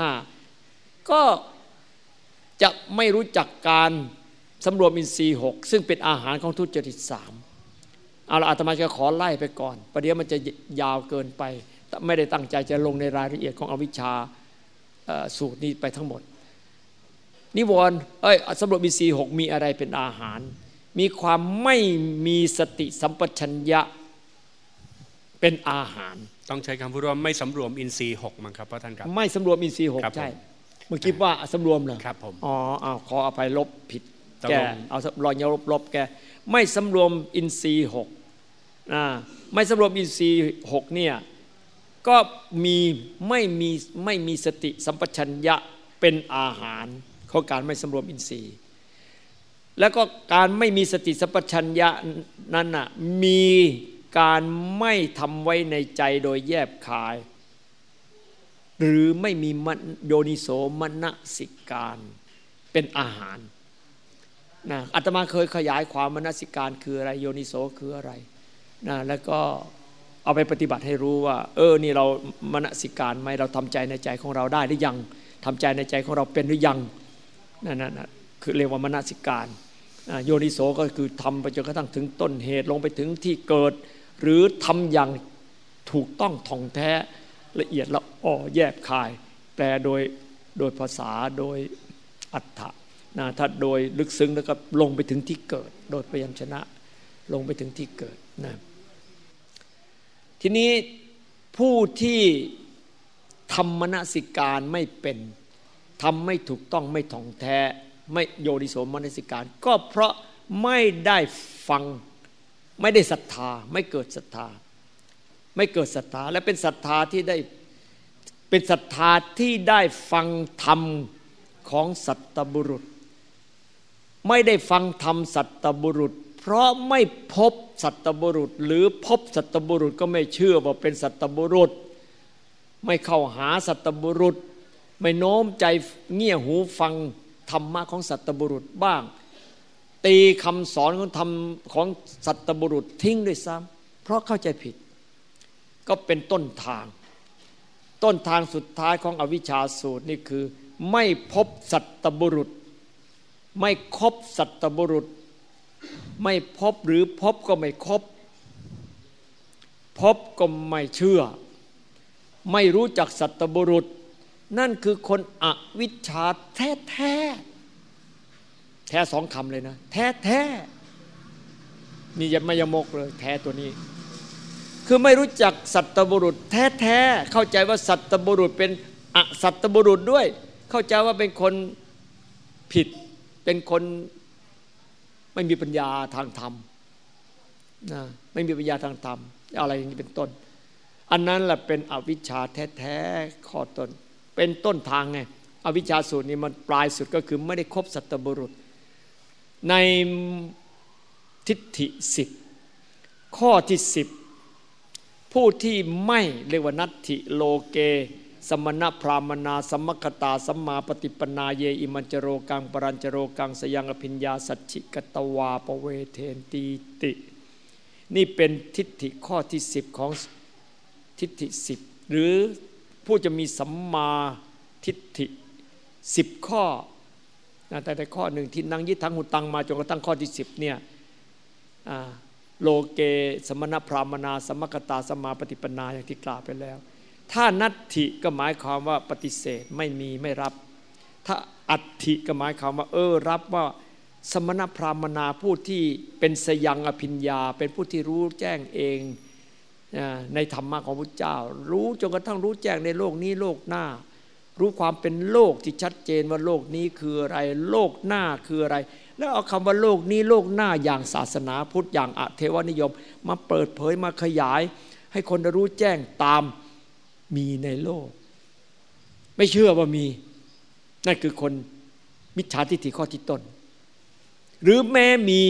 5ก็จะไม่รู้จักการสำรวมอินทรีย์6ซึ่งเป็นอาหารของทุจริต3เอาละอาตมาจะขอไล่ไปก่อนประเดี๋ยวมันจะยาวเกินไปไม่ได้ตั้งใจจะลงในรายละเอียดของอวิชชาสูตรนี้ไปทั้งหมดนิวรณ์สำรวมอินทรีย์6มีอะไรเป็นอาหารมีความไม่มีสติสัมปชัญญะเป็นอาหารต้องใช้คำพูดว่าไม่สำรวมอินทรีย์6มั้งครับพระท่านครับไม่สำรวมอินทรีย์6ใช่เมื่อกี้ว่าสำรวมเหรอครับผมขออภัยลบผิดแกเอารอยลบแกไม่สำรวมอินทรีย์6ไม่สำรวมอินทรีย์6เนี่ยก็ไม่มีสติสัมปชัญญะเป็นอาหารของการไม่สำรวมอินทรีย์แล้วก็การไม่มีสติสัมปชัญญะนั้นน่ะมีการไม่ทำไว้ในใจโดยแยบคายหรือไม่มีโยนิโสมนสิการเป็นอาหารนะอาตมาเคยขยายความมนสิการคืออะไรโยนิโสคืออะไรนะแล้วก็เอาไปปฏิบัติให้รู้ว่านี่เรามนสิการไหมเราทำใจในใจของเราได้หรือยังทำใจในใจของเราเป็นหรือยังนั่นคือเรียกว่ามนสิการโยนิโสก็คือทำไปจนกระทั่งถึงต้นเหตุลงไปถึงที่เกิดหรือทำอย่างถูกต้องท่องแท้ละเอียดละออแยบคายแปลโดยภาษาโดยอรรถะนะถ้าโดยลึกซึ้งแล้วก็ลงไปถึงที่เกิดโดยพยัญชนะลงไปถึงที่เกิดนะทีนี้ผู้ที่ทำมนสิการไม่เป็นทำไม่ถูกต้องไม่ท่องแท้ไม่โยนิโสมนสิการก็เพราะไม่ได้ฟังไม่ได้ศรัทธาไม่เกิดศรัทธาไม่เกิดศรัทธาและเป็นศรัทธาที่ได้เป็นศรัทธาที่ได้ฟังธรรมของสัตบุรุษไม่ได้ฟังธรรมสัตบุรุษเพราะไม่พบสัตบุรุษหรือพบสัตบุรุษก็ไม่เชื่อว่าเป็นสัตบุรุษไม่เข้าหาสัตบุรุษไม่โน้มใจเงี่ยหูฟังธรรมะของสัตบุรุษบ้างตีคำสอนของธรรมของสัตบุรุษทิ้งด้วยซ้ำเพราะเข้าใจผิดก็เป็นต้นทางสุดท้ายของอวิชชาสูตรนี่คือไม่พบสัตบุรุษไม่คบสัตบุรุษไม่พบหรือพบก็ไม่คบพบก็ไม่เชื่อไม่รู้จักสัตบุรุษนั่นคือคนอวิชชาแท้แท้สองคำเลยนะแท้นี่อย่าไม่ยมกเลยแท้ตัวนี้คือไม่รู้จักสัตบุรุษแท้เข้าใจว่าสัตบุรุษเป็นอสัตบุรุษด้วยเข้าใจว่าเป็นคนผิดเป็นคนไม่มีปัญญาทางธรรมนะไม่มีปัญญาทางธรรมอะไรอย่างนี้เป็นต้นอันนั้นแหละเป็นอวิชชาแท้ข้อต้นเป็นต้นทางไงอวิชชาสูตรนี้มันปลายสุดก็คือไม่ได้คบสัตบุรุษในทิฏฐิ10ข้อที่10ผู้ที่ไม่เรียกว่านัตถิโลเกสมณพรามนาสัมมคตาสัมมาปฏิปนาเยอิมัญจโรกังปรัญจโรกังสยังอภิญญาสัจฉิกตวาปเวเทนตีตินี่เป็นทิฏฐิข้อที่10ของทิฏฐิ10หรือผู้จะมีสัมมาทิฏฐิ10ข้อแต่ข้อหนึ่งที่นังยิทังหุตังมาจนกระทั่งข้อที่10เนี่ยโลเกสมณพรามนาสัมมคตาสัมมาปฏิปนาอย่างที่กล่าวไปแล้วถ้านัตถิก็หมายความว่าปฏิเสธไม่มีไม่รับถ้าอัตถิก็หมายความว่ารับว่าสมณพราหมนาผู้ที่เป็นสยังอภิญญาเป็นผู้ที่รู้แจ้งเองในธรรมะของพระเจ้ารู้จนกระทั่งรู้แจ้งในโลกนี้โลกหน้ารู้ความเป็นโลกที่ชัดเจนว่าโลกนี้คืออะไรโลกหน้าคืออะไรแล้วเอาคำว่าโลกนี้โลกหน้าอย่างศาสนาพุทธอย่างอเทวนิยมมาเปิดเผยมาขยายให้คนได้รู้แจ้งตามมีในโลกไม่เชื่อว่ามีนั่นคือคนมิจฉาทิฏฐิข้อที่ต้นหรือแม้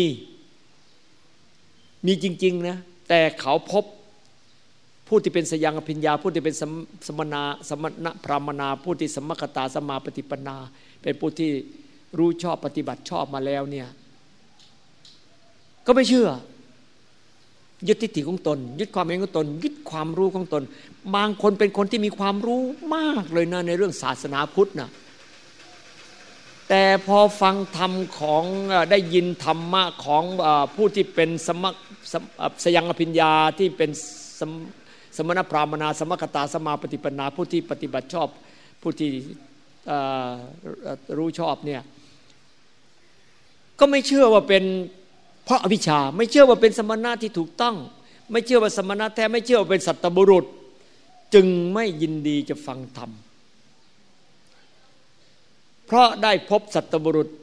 มีจริงๆนะแต่เขาพบผู้ที่เป็นสยังอภิญญาผู้ที่เป็นสมณพราหมนาผู้ที่สัมมคตาสัมมาปฏิปนาเป็นผู้ที่รู้ชอบปฏิบัติชอบมาแล้วเนี่ยก็ไม่เชื่อยึดทิฏฐิของตนยึดความเห็นของตนยึดความรู้ของตนบางคนเป็นคนที่มีความรู้มากเลยนะในเรื่องศาสนาพุทธนะแต่พอฟังธรรมของได้ยินธรรมะของผู้ที่เป็นสยังอภิญญาที่เป็นสมณพราหมนาสัมมคตาสัมมาปฏิปนาผู้ที่ปฏิบัติชอบผู้ที่รู้ชอบเนี่ยก็ไม่เชื่อว่าเป็นเพราะอวิชชาไม่เชื่อว่าเป็นสมณะที่ถูกต้องไม่เชื่อว่าสมณะแท้ไม่เชื่อว่าเป็นสัตบุรุษจึงไม่ยินดีจะฟังธรรมเพราะได้พบสัตบุรุษ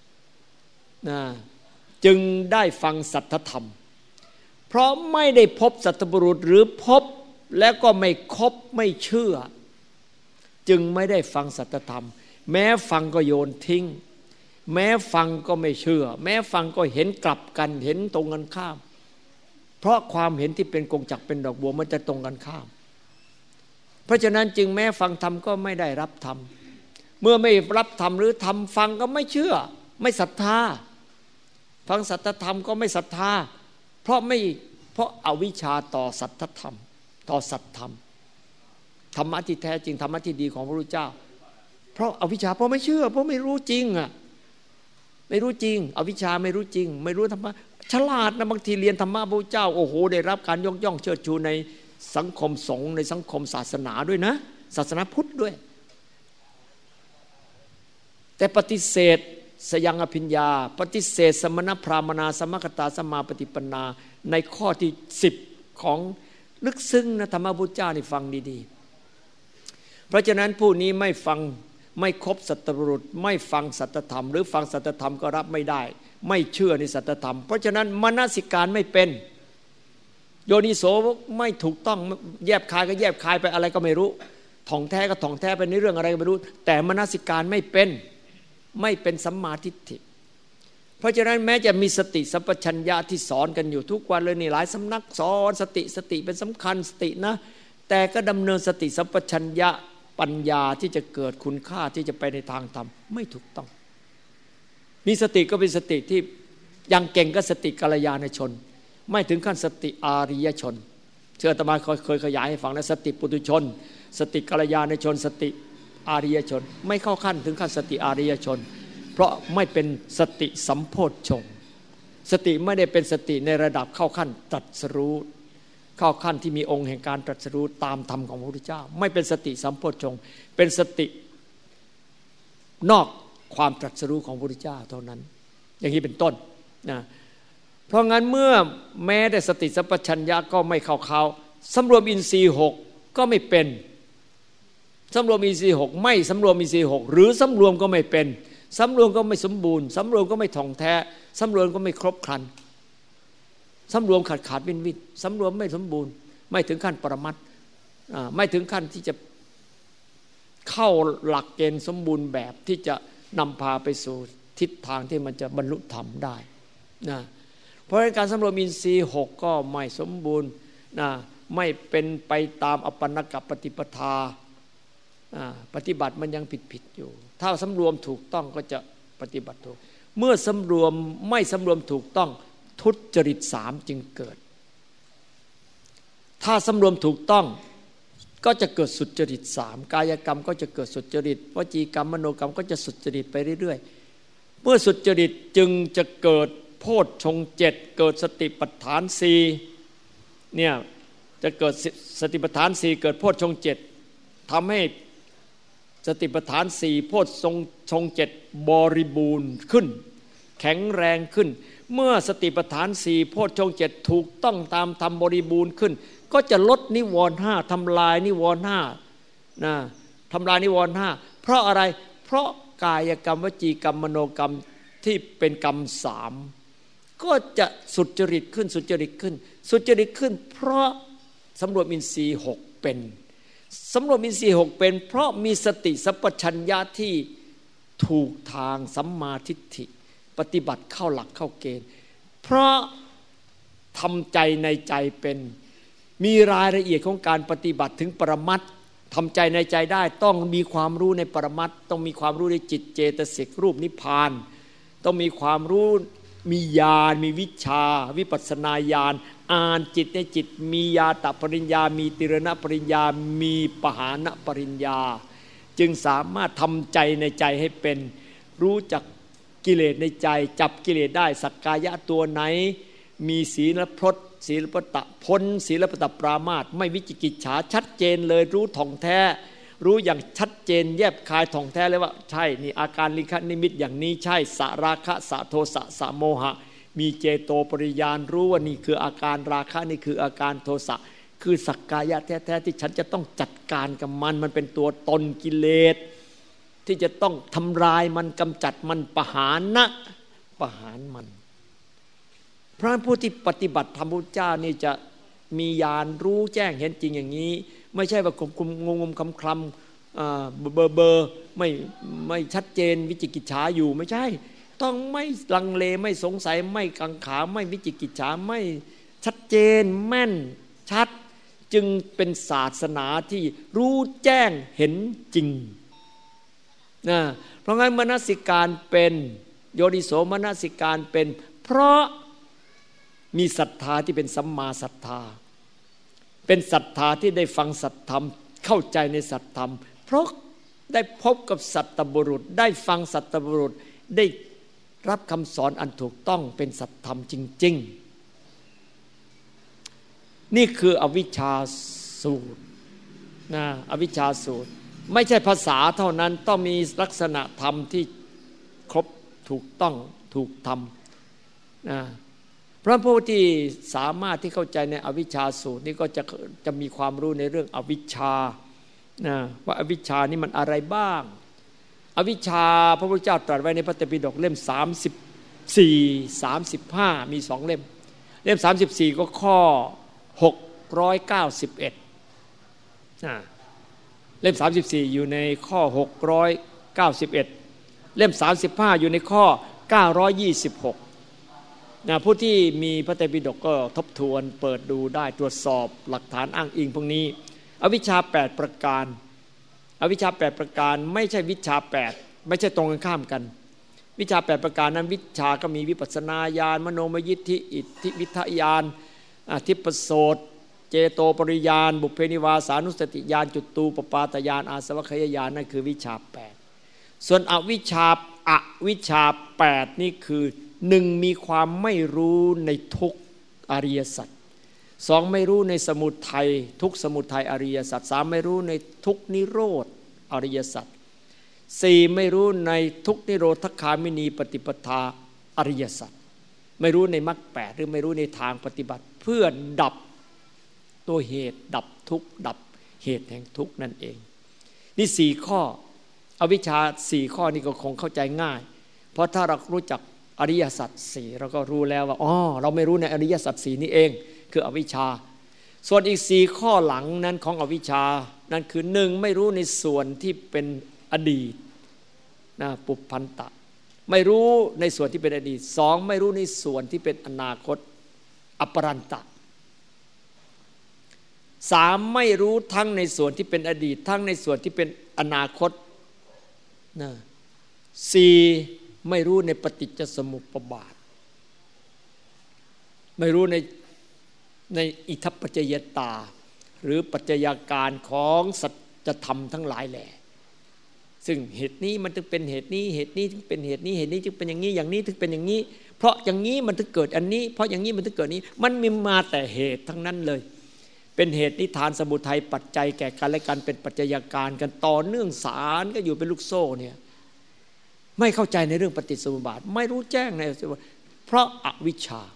จึงได้ฟังสัทธธรรมเพราะไม่ได้พบสัตบุรุษหรือพบแล้วก็ไม่คบไม่เชื่อจึงไม่ได้ฟังสัทธธรรมแม้ฟังก็โยนทิ้งแม้ฟังก็ไม่เชื่อแม้ฟังก็เห็นกลับกันเห็นตรงกันข้ามเพราะความเห็นที่เป็นกงจักรเป็นดอกบัวมันจะตรงกันข้ามเพราะฉะนั้นจึงแม้ฟังธรรมก็ไม่ได้รับธรรมเมื่อไม่รับธรรมหรือธรรมฟังก็ไม่เชื่อไม่ศรัทธาฟังสัจธรรมก็ไม่ศรัทธาเพราะอวิชชาต่อสัจธรรมต่อสัจธรรมธรรมะที่แท้จริงธรรมะที่ดีของพระพุทธเจ้าเพราะอวิชชาเพราะไม่เชื่อเพราะไม่รู้จริงไม่รู้จริงอวิชชาไม่รู้จริงไม่รู้ธรรมะฉลาดนะบางทีเรียนธรรมะพระพุทธเจ้าโอ้โหได้รับการยกย่องเชิดชูในสังคมสงฆ์ในสังคมศาสนาด้วยนะศาสนาพุทธด้วยแต่ปฏิเสธสยังอภิญญาปฏิเสธสมณพราหมณาสมคตาสมาปฏิปนาในข้อที่10ของลึกซึ้งนะธรรมะพุทธเจ้านี่ฟังดีๆเพราะฉะนั้นผู้นี้ไม่ฟังไม่ครบสัตบุรุษไม่ฟังสัจธรรมหรือฟังสัจธรรมก็รับไม่ได้ไม่เชื่อในสัจธรรมเพราะฉะนั้นมนสิการไม่เป็นโยนิโสไม่ถูกต้องแยบคายก็แยบคายไปอะไรก็ไม่รู้ท่องแท้ก็ท่องแท้ไปในเรื่องอะไรก็ไม่รู้แต่มนสิการไม่เป็นสัมมาทิฏฐิเพราะฉะนั้นแม้จะมีสติสัมปชัญญะที่สอนกันอยู่ทุกวันเลยนี่หลายสำนักสอนสติเป็นสำคัญสตินะแต่ก็ดำเนินสติสัมปชัญญะปัญญาที่จะเกิดคุณค่าที่จะไปในทางธรรมไม่ถูกต้องมีสติก็เป็นสติที่ยังเก่งก็สติกัลยาณชนไม่ถึงขั้นสติอาริยชนเชื่ออาตมาเคยขยายให้ฟังนะสติปุถุชนสติกัลยาณชนสติอาริยชนไม่เข้าขั้นถึงขั้นสติอาริยชนเพราะไม่เป็นสติสัมโพชฌงค์สติไม่ได้เป็นสติในระดับเข้าขั้นตรัสรู้เข้าขั้นที่มีองค์แห่งการตรัสรู้ตามธรรมของพระพุทธเจ้าไม่เป็นสติสัมโพชฌงค์เป็นสตินอกความตรัสรู้ของพระพุทธเจ้าเท่านั้นอย่างนี้เป็นต้นนะเพราะงั้นเมื่อแม้แต่สติสัมปชัญญะก็ไม่เข้าเขาสำรวมอินทรีย์6ก็ไม่เป็นสำรวมอินทรีย์6ไม่สำรวมอินทรีย์6หรือสำรวมก็ไม่เป็นสำรวมก็ไม่สมบูรณ์สำรวมก็ไม่ท่องแท้สำรวมก็ไม่ครบครันสำรวมขาดวินสำรวมไม่สมบูรณ์ไม่ถึงขั้นปรมัตถ์ไม่ถึงขั้นที่จะเข้าหลักเกณฑ์สมบูรณ์แบบที่จะนำพาไปสู่ทิศทางที่มันจะบรรลุธรรมได้นะเพราะการสำรวมอินทรีย์6ก็ไม่สมบูรณ์นะไม่เป็นไปตามอปันนกปฏิปทาปฏิบัติมันยังผิดอยู่ถ้าสำรวมถูกต้องก็จะปฏิบัติถูกเมื่อสำรวมไม่สำรวมถูกต้องทุจริต3จึงเกิดถ้าสำรวมถูกต้องก็จะเกิดสุจริต3กายกรรมก็จะเกิดสุจริตวจีกรรมมโนกรรมก็จะสุจริตไปเรื่อยๆเมื่อสุจริตจึงจะเกิดโพชฌงค์7เกิดสติปัฏฐาน4เนี่ยจะเกิดสติปัฏฐาน4เกิดโพชฌงค์7ทำให้สติปัฏฐาน4โพชฌงค์7บริบูรณ์ขึ้นแข็งแรงขึ้นเมื่อสติปัฏฐาน4โพชฌงค์7ถูกต้องตามธรรมบริบูรณ์ขึ้นก็จะลดนิวรณ์5ทำลายนิวรณ์5นะทำลายนิวรณ์5เพราะอะไรเพราะกายกรรมวจีกรรมมโนกรรมที่เป็นกรรม3ก็จะสุจริตขึ้นเพราะสำรวมอินทรีย์6เป็นสำรวมอินทรีย์6เป็นเพราะมีสติสัมปชัญญะที่ถูกทางสัมมาทิฏฐิปฏิบัติเข้าหลักเข้าเกณฑ์เพราะทำใจในใจเป็นมีรายละเอียดของการปฏิบัติถึงปรมัตถ์ทำใจในใจได้ต้องมีความรู้ในปรมัตถ์ต้องมีความรู้ในจิตเจตสิกรูปนิพพานต้องมีความรู้มีญาณมีวิชาวิปัสสนาญาณอ่านจิตในจิตมีญาตปริญญามีติรณปริญญามีปหานปริญญาจึงสามารถทำใจในใจให้เป็นรู้จักกิเลสในใจจับกิเลสได้สักกายะตัวไหนมีศีลพรตศีลปตะพ้นศีลปตะปรามาสไม่วิจิกิจฉาชัดเจนเลยรู้ท่องแท้รู้อย่างชัดเจนแยบคายท่องแท้เลยว่าใช่นี่อาการลิขนิมิตอย่างนี้ใช่สราคะสโทสะสโมหะมีเจโตปริญาณรู้ว่านี่คืออาการราคะนี่คืออาการโทสะคือสักกายะแท้ๆที่ฉันจะต้องจัดการกับมันเป็นตัวตนกิเลสที่จะต้องทำลายมันกำจัดมันประหารมันเพราะผู้ที่ปฏิบัติธรรมพุทธเจ้านี่จะมีญาณรู้แจ้งเห็นจริงอย่างนี้ไม่ใช่ว่าคุมงมคลำเบอไม่ชัดเจนวิจิกิจฉาอยู่ไม่ใช่ต้องไม่ลังเลไม่สงสัยไม่กังขาไม่วิจิกิจฉาไม่ชัดเจนแม่นชัดจึงเป็นศาสนาที่รู้แจ้งเห็นจริงนะเพราะงั้นมนสิการเป็นโยนิโสมนสิการเป็นเพราะมีศรัทธาที่เป็นสัมมาศรัทธาเป็นศรัทธาที่ได้ฟังสัจธรรมเข้าใจในสัจธรรมเพราะได้พบกับสัตบุรุษได้ฟังสัตบุรุษได้รับคำสอนอันถูกต้องเป็นสัจธรรมจริงๆนี่คืออวิชชาสูตรนะอวิชชาสูตรไม่ใช่ภาษาเท่านั้นต้องมีลักษณะธรรมที่ครบถูกต้องถูกธรรมนะเพราะผู้ที่สามารถที่เข้าใจในอวิชชาสูตรนี้ก็จะมีความรู้ในเรื่องอวิชชานะว่าอวิชชานี่มันอะไรบ้างอวิชชาพระพุทธเจ้าตรัสไว้ในพระไตรปิฎกเล่ม34 35มี2เล่ม34ก็ข้อ691เล่ม34อยู่ในข้อ691เล่ม35อยู่ในข้อ926ผู้ที่มีพระไตรปิฎกก็ทบทวนเปิดดูได้ตรวจสอบหลักฐานอ้างอิงพวกนี้อวิชชา8ประการอวิชชา8ประการไม่ใช่วิชชา8ไม่ใช่ตรงกันข้ามกันวิชชา8ประการนั้นวิชชาก็มีวิปัสสนาญาณมโนมยิทธิอิทธิวิทยานทิปโสตเจโตปริญาณบุพเพนิวาสานุสติญาณจุตูปปาตญาณอาสวัคยญาณนั่นคือวิชชา8ส่วนอวิชชา8นี่คือ1มีความไม่รู้ในทุกอริยสัจ2ไม่รู้ในสมุทัยทุกสมุทัยอริยสัจ3ไม่รู้ในทุกนิโรธอริยสัจ4ไม่รู้ในทุกนิโรธคามินีปฏิปทาอริยสัจไม่รู้ในมรรค8หรือไม่รู้ในทางปฏิบัติเพื่อดับตัวเหตุดับทุกข์ดับเหตุแห่งทุกข์นั่นเองนี่4ข้ออวิชชา4ข้อนี้ก็คงเข้าใจง่ายเพราะถ้าเรารู้จักอริยสัจ4เราก็รู้แล้วว่าอ๋อเราไม่รู้ในอริยสัจ4นี้เองคืออวิชชาส่วนอีก4ข้อหลังนั้นของอวิชชานั่นคือ1ไม่รู้ในส่วนที่เป็นอดีตนะปุพพันตะไม่รู้ในส่วนที่เป็นอดีต2ไม่รู้ในส่วนที่เป็นอนาคตอปรันตะ3ไม่รู้ทั้งในส่วนที่เป็นอดีตทั้งในส่วนที่เป็นอนาคตนะ4ไม่รู้ในปฏิจจสมุปบาทไม่รู้ในอิทัปปัจจยตาหรือปัจจัยการของสัจธรรมทั้งหลายแหละซึ่งเหตุนี้มันถึงเป็นเหตุนี้เหตุนี้ถึงเป็นเหตุนี้เหตุนี้จึงเป็นอย่างนี้อย่างนี้ถึงเป็นอย่างนี้เพราะอย่างนี้มันถึงเกิดอันนี้เพราะอย่างนี้มันถึงเกิดนี้มันมีมาแต่เหตุทั้งนั้นเลยเป็นเหตุนิทานสมุทัยปัจจัยแก่กันและกันเป็นปัจจัยการกันต่อเนื่องสารก็อยู่เป็นลูกโซ่เนี่ยไม่เข้าใจในเรื่องปฏิจจสมุปบาทไม่รู้แจ้งในเพราะอวิชชา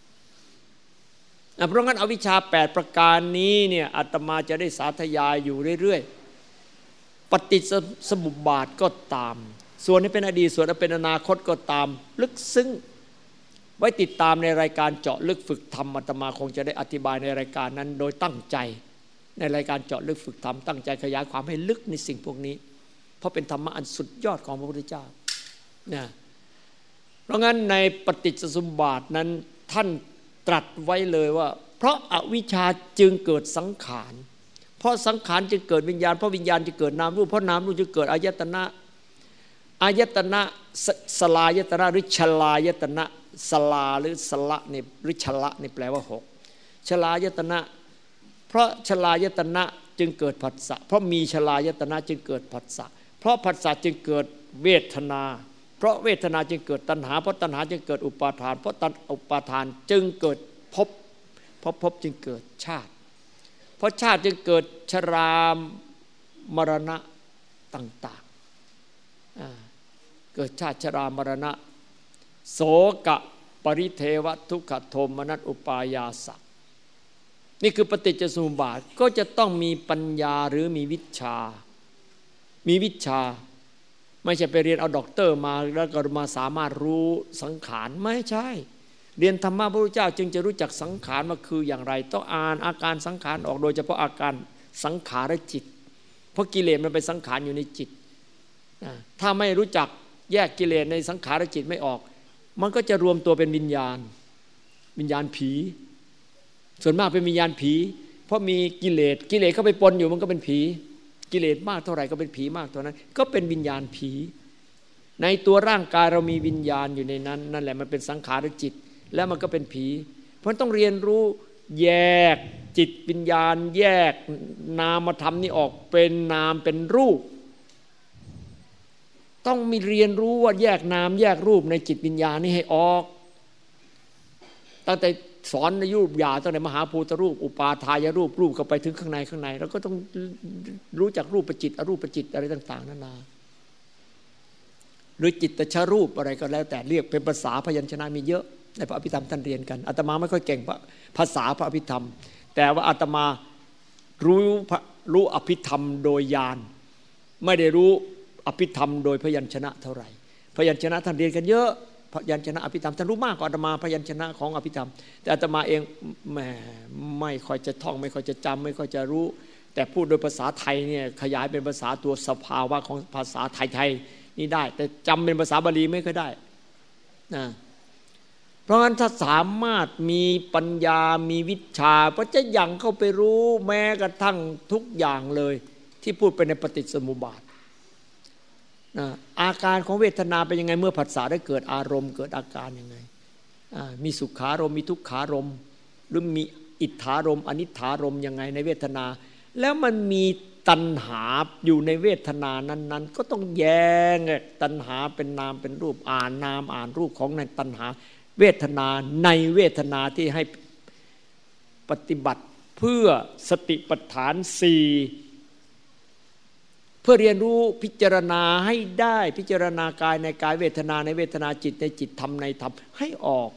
เพราะงั้นอวิชชา8ประการนี้เนี่ยอาตมาจะได้สาธยายอยู่เรื่อยๆปฏิจจสมุปบาทก็ตามส่วนนี้เป็นอดีตส่วนนี้เป็นอนาคตก็ตามลึกซึ้งไว้ติดตามในรายการเจาะลึกฝึกธรรมอาตมาคงจะได้อธิบายในรายการนั้นโดยตั้งใจในรายการเจาะลึกฝึกธรรมตั้งใจขยายความให้ลึกในสิ่งพวกนี้เพราะเป็นธรรมะอันสุดยอดของพระพุทธเจ้านะเพราะงั้นในปฏิจจสมุปบาทนั้นท่านตรัสไว้เลยว่าเพราะอวิชชาจึงเกิดสังขารเพราะสังขารจึงเกิดวิญญาณเพราะวิญญาณจึงเกิดนามรูปเพราะนามรูปจึงเกิดอายตนะอายตนะสลายตนะหรือชลายตนะสลาหรือสละนี่หรือชละนี่แปลว่า6ชลายตนะเพราะชลายตนะจึงเกิดผัสสะเพราะมีชลายตนะจึงเกิดผัสสะเพราะผัสสะจึงเกิดเวทนาเพราะเวทนาจึงเกิดตัณหาเพราะตัณหาจึงเกิดอุปาทานเพราะอุปาทานจึงเกิดภพเพราะภพจึงเกิดชาติเพราะชาติจึงเกิดชรามรณะต่างๆเกิดชาติชรามรณะโสกะปริเทวทุกขโทมนัสอุปายาสะนี่คือปฏิจจสมุปบาทก็จะต้องมีปัญญาหรือมีวิชาไม่ใช่ไปเรียนเอาด็อกเตอร์มาแล้วก็มาสามารถรู้สังขารไม่ใช่เรียนธรรมะพระพุทธเจ้าจึงจะรู้จักสังขารว่าคืออย่างไรต้องอ่านอาการสังขารออกโดยเฉพาะอาการสังขารจิตเพราะกิเลสมันเป็นสังขารอยู่ในจิตถ้าไม่รู้จักแยกกิเลสในสังขารจิตไม่ออกมันก็จะรวมตัวเป็นวิญญาณผีส่วนมากเป็นวิญญาณผีเพราะมีกิเลสเข้าไปปนอยู่มันก็เป็นผีกิเลสมากเท่าไหร่ก็เป็นผีมากเท่านั้นก็เป็นวิญญาณผีในตัวร่างกายเรามีวิญญาณอยู่ในนั้นนั่นแหละมันเป็นสังขารจิตแล้วมันก็เป็นผีเพราะต้องเรียนรู้แยกจิตวิญญาณแยกนามธรรมนี่ออกเป็นนามเป็นรูปต้องมีเรียนรู้ว่าแยกนามแยกรูปในจิตวิญญาณนี่ให้ออกตั้งแต่สอนในรูปหยาตั้งแต่มหาภูตรูปอุปาทายรูปเข้าไปถึงข้างในเราก็ต้องรู้จักรูปจิตอรูปจิตอะไรต่างๆนานาหรือจิตชรูปอะไรก็แล้วแต่เรียกเป็นภาษาพยัญชนะมีเยอะในพระอภิธรรมท่านเรียนกันอาตมาไม่ค่อยเก่งภาษาพระอภิธรรมแต่ว่าอาตมารู้อภิธรรมโดยญาณไม่ได้รู้อภิธรรมโดยพยัญชนะเท่าไหร่พยัญชนะท่านเรียนกันเยอะพยัญชนะอภิธรรมท่านรู้มากกว่าอาตมาพยัญชนะของอภิธรรมแต่อาตมาเองแหมไม่ค่อยจะท่องไม่ค่อยจะจำไม่ค่อยจะรู้แต่พูดโดยภาษาไทยเนี่ยขยายเป็นภาษาตัวสภาวะของภาษาไทยนี่ได้แต่จำเป็นภาษาบาลีไม่ค่อยได้นะเพราะงั้นถ้าสามารถมีปัญญามีวิชาก็จะยังเข้าไปรู้แม้กระทั่งทุกอย่างเลยที่พูดไปในปฏิจจสมุปบาทนะอาการของเวทนาเป็นยังไงเมื่อผัสสะได้เกิดอารมณ์เกิดอาการยังไงมีสุขารมณ์มีทุกขารมณ์หรือมีอิทธารมณ์อนิทธารมณ์ยังไงในเวทนาแล้วมันมีตัณหาอยู่ในเวทนานั้นๆก็ต้องแยกตัณหาเป็นนามเป็นรูปอ่านนามอ่านรูปของในตัณหาเวทนาในเวทนาที่ให้ปฏิบัติเพื่อสติปัฏฐาน4เพื่อเรียนรู้พิจารณาให้ได้พิจารณากายในกายเวทนาในเวทนาจิตในจิตธรรมในธรรมให้ออก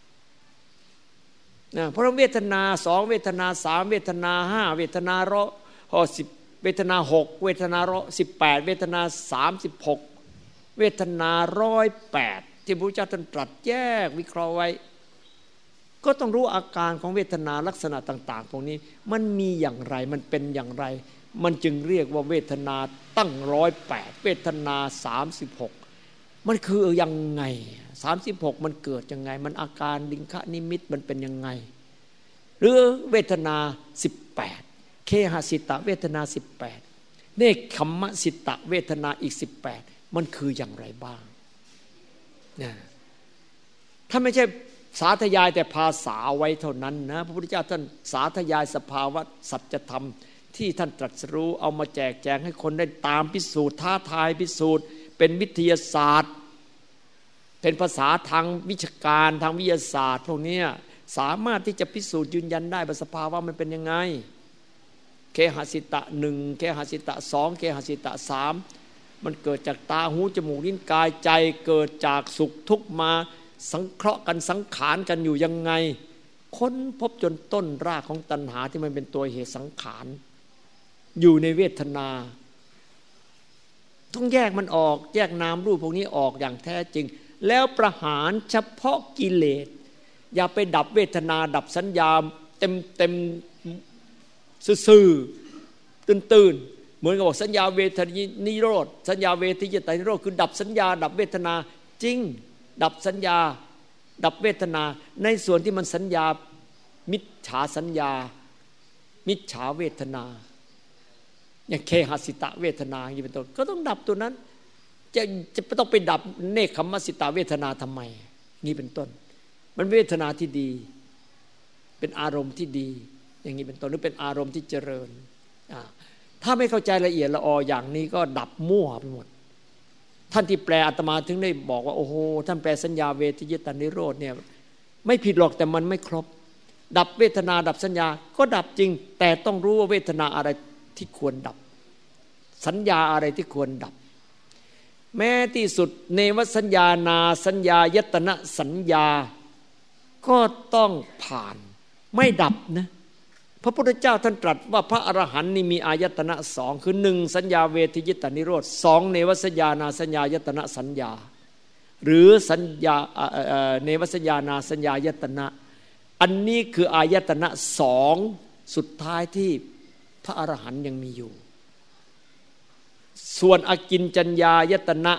นะเพราะเวทนา2เวทนา3เวทนา5เวทนา10เวทนา6เวทนา18เวทนา36เวทนา108ที่พระพุทธเจ้าท่านตรัสแยกวิเคราะห์ไว้ก็ต้องรู้อาการของเวทนาลักษณะต่างๆพวกนี้มันมีอย่างไรมันเป็นอย่างไรมันจึงเรียกว่าเวทนาตั้ง108เวทนา36มันคือยังไง36มันเกิดยังไงมันอาการดิงคะนิมิตมันเป็นยังไงหรือเวทนา18เคหสิตะเวทนา18เนกขัมมสิตะเวทนาอีก18มันคืออย่างไรบ้างถ้าไม่ใช่สาธยายแต่ภาษาไว้เท่านั้นนะพระพุทธเจ้าท่านสาธยายสภาวะสัจธรรมที่ท่านตรัสรู้เอามาแจกแจงให้คนได้ตามพิสูจน์ท้าทายพิสูจน์เป็นวิทยาศาสตร์เป็นภาษาทางวิชาการทางวิทยาศาสตร์พวกนี้สามารถที่จะพิสูจน์ยืนยันได้ว่าสภาวะมันเป็นยังไงเคหสิตะ1เคหสิตะ2เคหสิตะ3มันเกิดจากตาหูจมูกลิ้นกายใจเกิดจากสุขทุกข์มาสังเคราะห์กันสังขารกันอยู่ยังไงค้นพบจนต้นรากของตัณหาที่มันเป็นตัวเหตุสังขารอยู่ในเวทนาต้องแยกมันออกแยกนามรูปพวกนี้ออกอย่างแท้จริงแล้วประหารเฉพาะกิเลสอย่าไปดับเวทนาดับสัญญาเต็มซื่อๆตื่นๆเหมือนกับบอกสัญญาเวทนิโรธสัญญาเวทิยตานิโรธคือดับสัญญาดับเวทนาจริงดับสัญญาดับเวทนาในส่วนที่มันสัญญามิจฉาสัญญามิจฉาเวทนาอย่างเคหสิตะเวทนาอย่างนี้เป็นต้นก็ต้องดับตัวนั้นจะต้องไปดับเนกขัมมสิตะเวทนาทำไมนี่เป็นต้นมันเวทนาที่ดีเป็นอารมณ์ที่ดีอย่างนี้เป็นต้นหรือเป็นอารมณ์ที่เจริญถ้าไม่เข้าใจละเอียดละอออย่างนี้ก็ดับมั่วไปหมดท่านที่แปลอาตมาถึงได้บอกว่าโอ้โหท่านแปลสัญญาเวทิยตานิโรธเนี่ยไม่ผิดหรอกแต่มันไม่ครบดับเวทนาดับสัญญาก็ดับจริงแต่ต้องรู้ว่าเวทนาอะไรที่ควรดับสัญญาอะไรที่ควรดับแม้ที่สุดเนวสัญญานาสัญญายตนะสัญญาก็ต้องผ่านไม่ดับนะพระพุทธเจ้าท่านตรัสว่าพระอรหันต์นี่มีอายตนะ2คือ1สัญญาเวทิยิตานิโรธ2เนวสัญญานาสัญญายตนะสัญญาหรือสัญญาเนวสัญญานาสัญญายตนะอันนี้คืออายตนะ2สุดท้ายที่พระอรหันต์ยังมีอยู่ส่วนอากิญจัญญายตนะ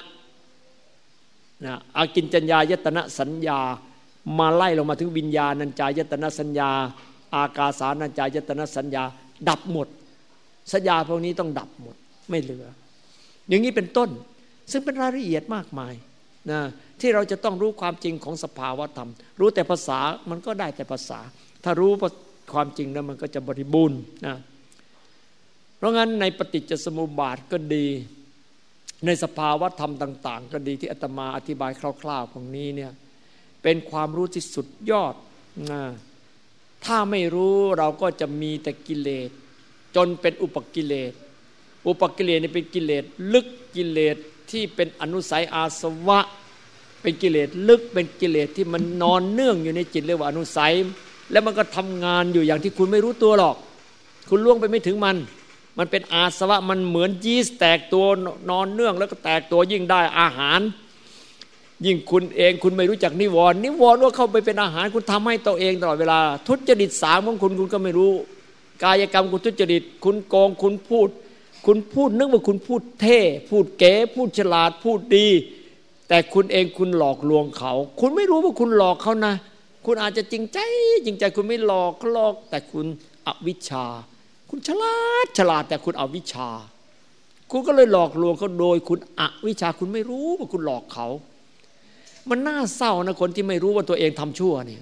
อากิญจัญญายตนะสัญญามาไล่ลงมาถึงวิญญาณัญจายตนะสัญญาอากาสานัญจายตนะสัญญาดับหมดสัญญาพวกนี้ต้องดับหมดไม่เหลืออย่างนี้เป็นต้นซึ่งเป็นรายละเอียดมากมายนะที่เราจะต้องรู้ความจริงของสภาวะธรรมรู้แต่ภาษามันก็ได้แต่ภาษาถ้ารู้ความจริงแล้วมันก็จะบริบูรณ์นะเพราะงั้นในปฏิจจสมุปบาทก็ดีในสภาวะธรรมต่างๆก็ดีที่อาตมาอธิบายคร่าวๆพวกนี้เนี่ยเป็นความรู้ที่สุดยอดนะถ้าไม่รู้เราก็จะมีแต่กิเลสจนเป็นอุปกิเลสอุปกิเลสนี่เป็นกิเลสลึกกิเลสที่เป็นอนุสัยอาสวะเป็นกิเลสลึกเป็นกิเลสที่มันนอนเนื่องอยู่ในจิตเรียกว่าอนุสัยแล้วมันก็ทำงานอยู่อย่างที่คุณไม่รู้ตัวหรอกคุณล่วงไปไม่ถึงมันเป็นอาสวะมันเหมือนยีสต์แตกตัวนอนเนื่องแล้วก็แตกตัวยิ่งได้อาหารยิ่งคุณเองคุณไม่รู้จักนิวรณ์ว่าเข้าไปเป็นอาหารคุณทำให้ตัวเองตลอดเวลาทุจริตสามของคุณก็ไม่รู้กายกรรมคุณทุจริตคุณโกงคุณพูดนึกว่าคุณพูดเท่พูดเก๋พูดฉลาดพูดดีแต่คุณเองคุณหลอกลวงเขาคุณไม่รู้ว่าคุณหลอกเขานะคุณอาจจะจริงใจคุณไม่หลอกเขาหลอกแต่คุณอวิชชาคุณฉลาดแต่คุณอวิชชาคุณก็เลยหลอกลวงเขาโดยคุณอวิชชาคุณไม่รู้ว่าคุณหลอกเขามันน่าเศร้านะคนที่ไม่รู้ว่าตัวเองทำชั่วเนี่ย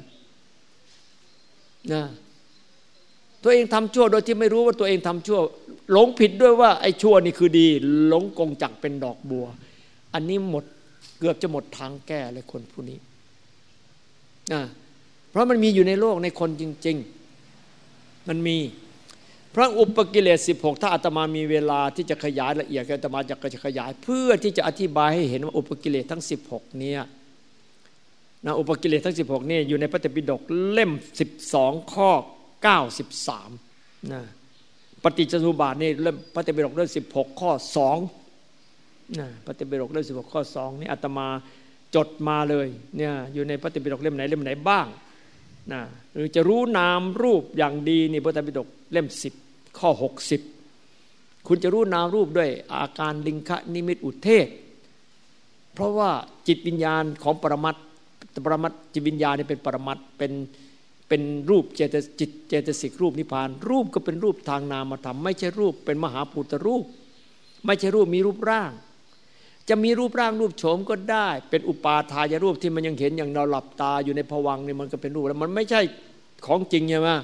นะตัวเองทำชั่วโดยที่ไม่รู้ว่าตัวเองทำชั่วหลงผิดด้วยว่าไอ้ชั่วนี่คือดีหลงกงจักเป็นดอกบัวอันนี้เกือบจะหมดทางแก้เลยคนผู้นี้เพราะมันมีอยู่ในโลกในคนจริงๆมันมีเพราะอุปกิเลส16ถ้าอาตมามีเวลาที่จะขยายละเอียดอาตมาจะขยายเพื่อที่จะอธิบายให้เห็นว่าอุปกิเลสทั้ง16เนี่ยนะอุปกิเลสทั้ง16นี่อยู่ในพระไตรปิฎกเล่ม12ข้อ93นะปฏิจจสมุปบาทนี่เล่มพระไตรปิฎกเล่ม16ข้อ2นะพระไตรปิฎกเล่ม16ข้อ2นี่อาตมาจดมาเลยเนี่ยอยู่ในพระไตรปิฎกเล่มไหนบ้างนะหรือจะรู้นามรูปอย่างดีนี่พระไตรปิฎกเล่ม10ข้อ60คุณจะรู้นามรูปด้วยอาการลิงคะนิมิตอุเทศเพราะว่าจิตวิญญาณของปรมัตถ์จิตวิญญาณนี่เป็นปรมัตถ์เป็นรูปเจตสิกรูปนิพพานรูปก็เป็นรูปทางนามธรรมไม่ใช่รูปเป็นมหาภูตรูปไม่ใช่รูปมีรูปร่างจะมีรูปร่างรูปโฉมก็ได้เป็นอุปาทายรูปที่มันยังเห็นอย่างเราหลับตาอยู่ในภวังค์นี่มันก็เป็นรูปแล้วมันไม่ใช่ของจริงใช่ไหม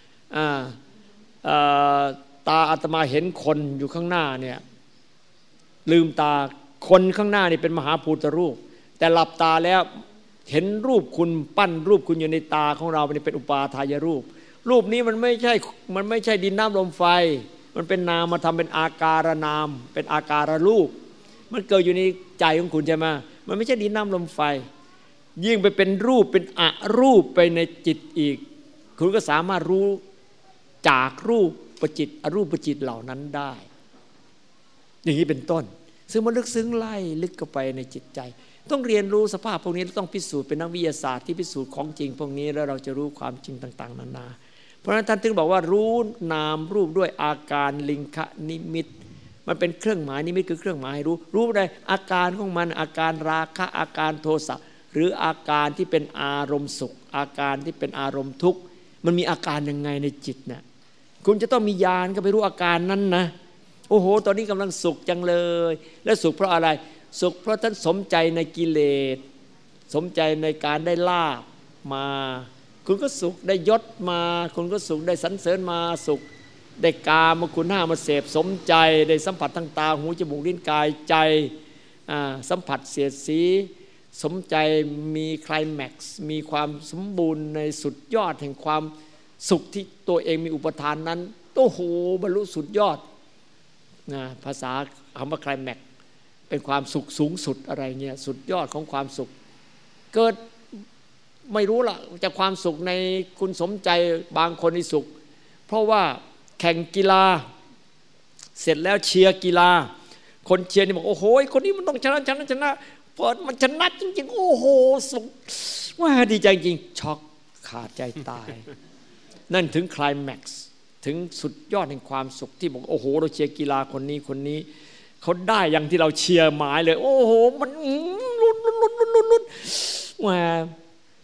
ตาอาตมาเห็นคนอยู่ข้างหน้าเนี่ยลืมตาคนข้างหน้านี่เป็นมหาภูตรูปแต่หลับตาแล้วเห็นรูปคุณปั้นรูปคุณอยู่ในตาของเราเป็นอุปาทายรูปรูปนี้มันไม่ใช่ดินน้ำลมไฟมันเป็นนามมาทำเป็นอาการนามเป็นอาการรูปมันเกิดอยู่ในใจของคุณใช่ไหมมันไม่ใช่ดินน้ำลมไฟยิ่งไปเป็นรูปเป็นอรูปไปในจิตอีกคุณก็สามารถรู้จากรูปประจิตอรูปประจิตเหล่านั้นได้อย่างนี้เป็นต้นซึ่งมันลึกซึ้งไล่ลึกเข้าไปในจิตใจต้องเรียนรู้สภาพพวกนี้ต้องพิสูจน์เป็นนักวิทยาศาสตร์ที่พิสูจน์ของจริงพวกนี้แล้วเราจะรู้ความจริงต่างๆนานาเพราะฉะนั้นท่านถึงบอกว่ารู้นามรูปด้วยอาการลิงคะนิมิตมันเป็นเครื่องหมายนิมิตคือเครื่องหมายให้รู้ได้อาการของมันอาการราคะอาการโทสะหรืออาการที่เป็นอารมณ์สุขอาการที่เป็นอารมณ์ทุกข์มันมีอาการยังไงในจิตเนี่ยคุณจะต้องมีญาณก็ไปรู้อาการนั้นนะโอ้โหตอนนี้กำลังสุขจังเลยและสุขเพราะอะไรสุขเพราะท่านสมใจในกิเลสสมใจในการได้ลาภมาคุณก็สุขได้ยศมาคุณก็สุขได้สรรเสริญมาสุขได้กามคุณห้ามาเสพสมใจได้สัมผัสทางตาหูจมูกลิ้นกายใจสัมผัสเสียดสีสมใจมีไคลแม็กซ์มีความสมบูรณ์ในสุดยอดแห่งความสุขที่ตัวเองมีอุปทานนั้นโอ้โหบรรลุสุดยอดภาษาคำว่าไคลแม็กซ์เป็นความสุขสูงสุดอะไรเงี้ยสุดยอดของความสุขเกิดไม่รู้ละจะความสุขในคุณสมใจบางคนที่สุขเพราะว่าแข่งกีฬาเสร็จแล้วเชียร์กีฬาคนเชียร์นี่บอกโอ้โหคนนี้มันต้องชนะพอมันชนะจริงๆโอ้โหสุขว่าดีใจจริงช็อกขาดใจตาย นั่นถึงไคลแม็กซ์ถึงสุดยอดแห่งความสุขที่บอกโอ้โหเราเชียร์กีฬาคนนี้เขาได้อย่างที่เราเชียร์หมายเลยโอ้โหมันลุ้นว่า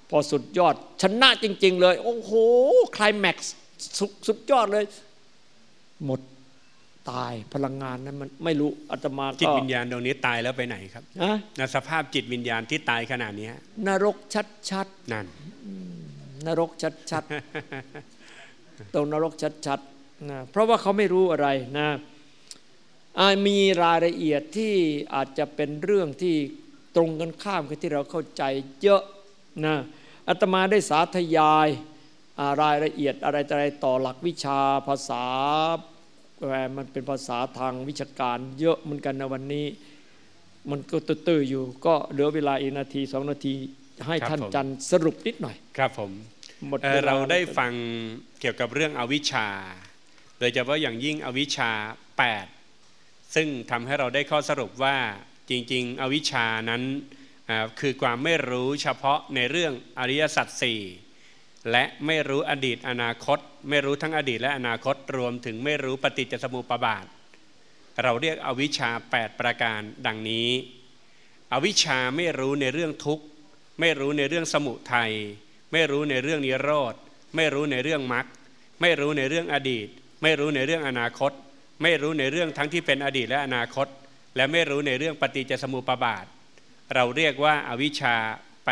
พอสุดยอดชนะจริงๆเลยโอ้โหไคลแม็กซ์สุดยอดเลยหมดตายพลังงานนั้นมันไม่รู้อาตมาก็จิตวิญญาณตรงนี้ตายแล้วไปไหนครับในสภาพจิตวิญญาณที่ตายขนาดนี้นรกชัดๆนั่นนรกชัดๆตรงนรกชัดๆนะเพราะว่าเขาไม่รู้อะไรนะมีรายละเอียดที่อาจจะเป็นเรื่องที่ตรงกันข้ามกับที่เราเข้าใจเยอะนะอาตมาได้สาธยายรายละเอียดอะไรต่อหลักวิชาภาษามันเป็นภาษาทางวิชาการเยอะเหมือนกันนะวันนี้มันก็ตื้อๆอยู่ก็เหลือเวลาอีกนาที2 นาทีให้ท่านจันสรุปนิดหน่อยครับผมเราได้ฟังเกี่ยวกับเรื่องอวิชชาโดยเฉพาะอย่างยิ่งอวิชชา8ซึ่งทำให้เราได้ข้อสรุปว่าจริงๆอวิชชานั้นคือความไม่รู้เฉพาะในเรื่องอริยสัจ4และไม่รู้อดีตอนาคตไม่รู้ทั้งอดีตและอนาคตรวมถึงไม่รู้ปฏิจจสมุปบาทเราเรียกอวิชชา8ประการดังนี้อวิชชาไม่รู้ในเรื่องทุกข์ไม่รู้ในเรื่องสมุทัยไม่รู้ในเรื่องนิโรธไม่รู้ในเรื่องมรรคไม่รู้ในเรื่องอดีตไม่รู้ในเรื่องอนาคตไม่รู้ในเรื่องทั้งที่เป็นอดีตและอนาคตและไม่รู้ในเรื่องปฏิจจสมุปบาทเราเรียกว่าอวิชชา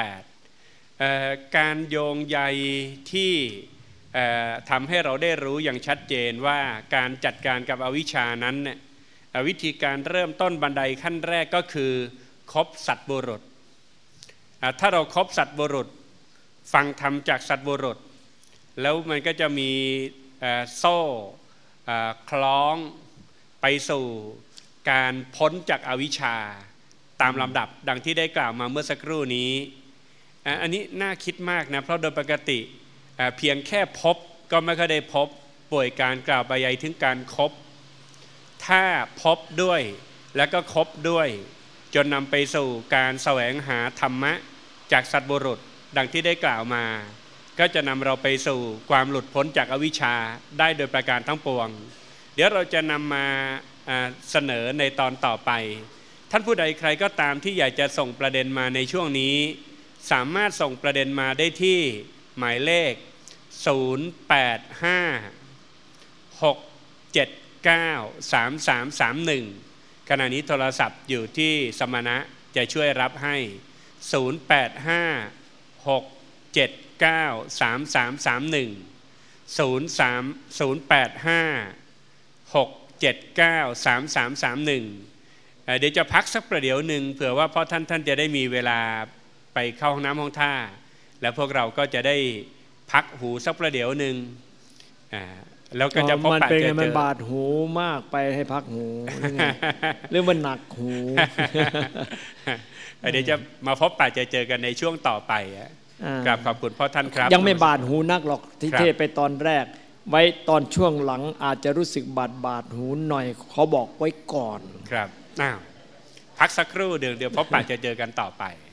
8การโยงใยที่ทำให้เราได้รู้อย่างชัดเจนว่าการจัดการกับอวิชชานั้นเนี่ยวิธีการเริ่มต้นบันไดขั้นแรกก็คือคบสัตว์บุรุษถ้าเราคบสัตว์บุรุษฟังธรรมจากสัตว์บุรุษแล้วมันก็จะมีโซ่คล้องไปสู่การพ้นจากอวิชชาตามลำดับดังที่ได้กล่าวมาเมื่อสักครู่นี้อันนี้น่าคิดมากนะเพราะโดยปกติเพียงแค่พบก็ไม่ค่อยได้พบป่วยการกล่าวไปใหญ่ถึงการคบถ้าพบด้วยแล้วก็คบด้วยจนนำไปสู่การแสวงหาธรรมะจากสัตว์บุรุษดังที่ได้กล่าวมาก็จะนำเราไปสู่ความหลุดพ้นจากอวิชชาได้โดยประการทั้งปวงเดี๋ยวเราจะนำมาเสนอในตอนต่อไปท่านผู้ใดใครก็ตามที่อยากจะส่งประเด็นมาในช่วงนี้สามารถส่งประเด็นมาได้ที่หมายเลข0856793331ขณะนี้โทรศัพท์อยู่ที่สมณะจะช่วยรับให้0856793331เดี๋ยวจะพักสักประเดี๋ยวหนึ่งเผื่อว่าเพราะท่านจะได้มีเวลาไปเข้าห้องน้ำห้องท่าแล้วพวกเราก็จะได้พักหูสักประเดี๋ยวหนึ่งแล้วก็จะพบปะเจอมันบาดหูมากไปให้พักหูหรือมันหนักหูเดี๋ยวจะมาพบปะเจอกันในช่วงต่อไปกราบขอบคุณพ่อท่านครับยังไม่บาดหูนักหรอกที่เทศไปตอนแรกไว้ตอนช่วงหลังอาจจะรู้สึกบาดหูหน่อยเขาบอกไว้ก่อนครับพักสักครู่เดี๋ยวพบปะเจอกันต่อไป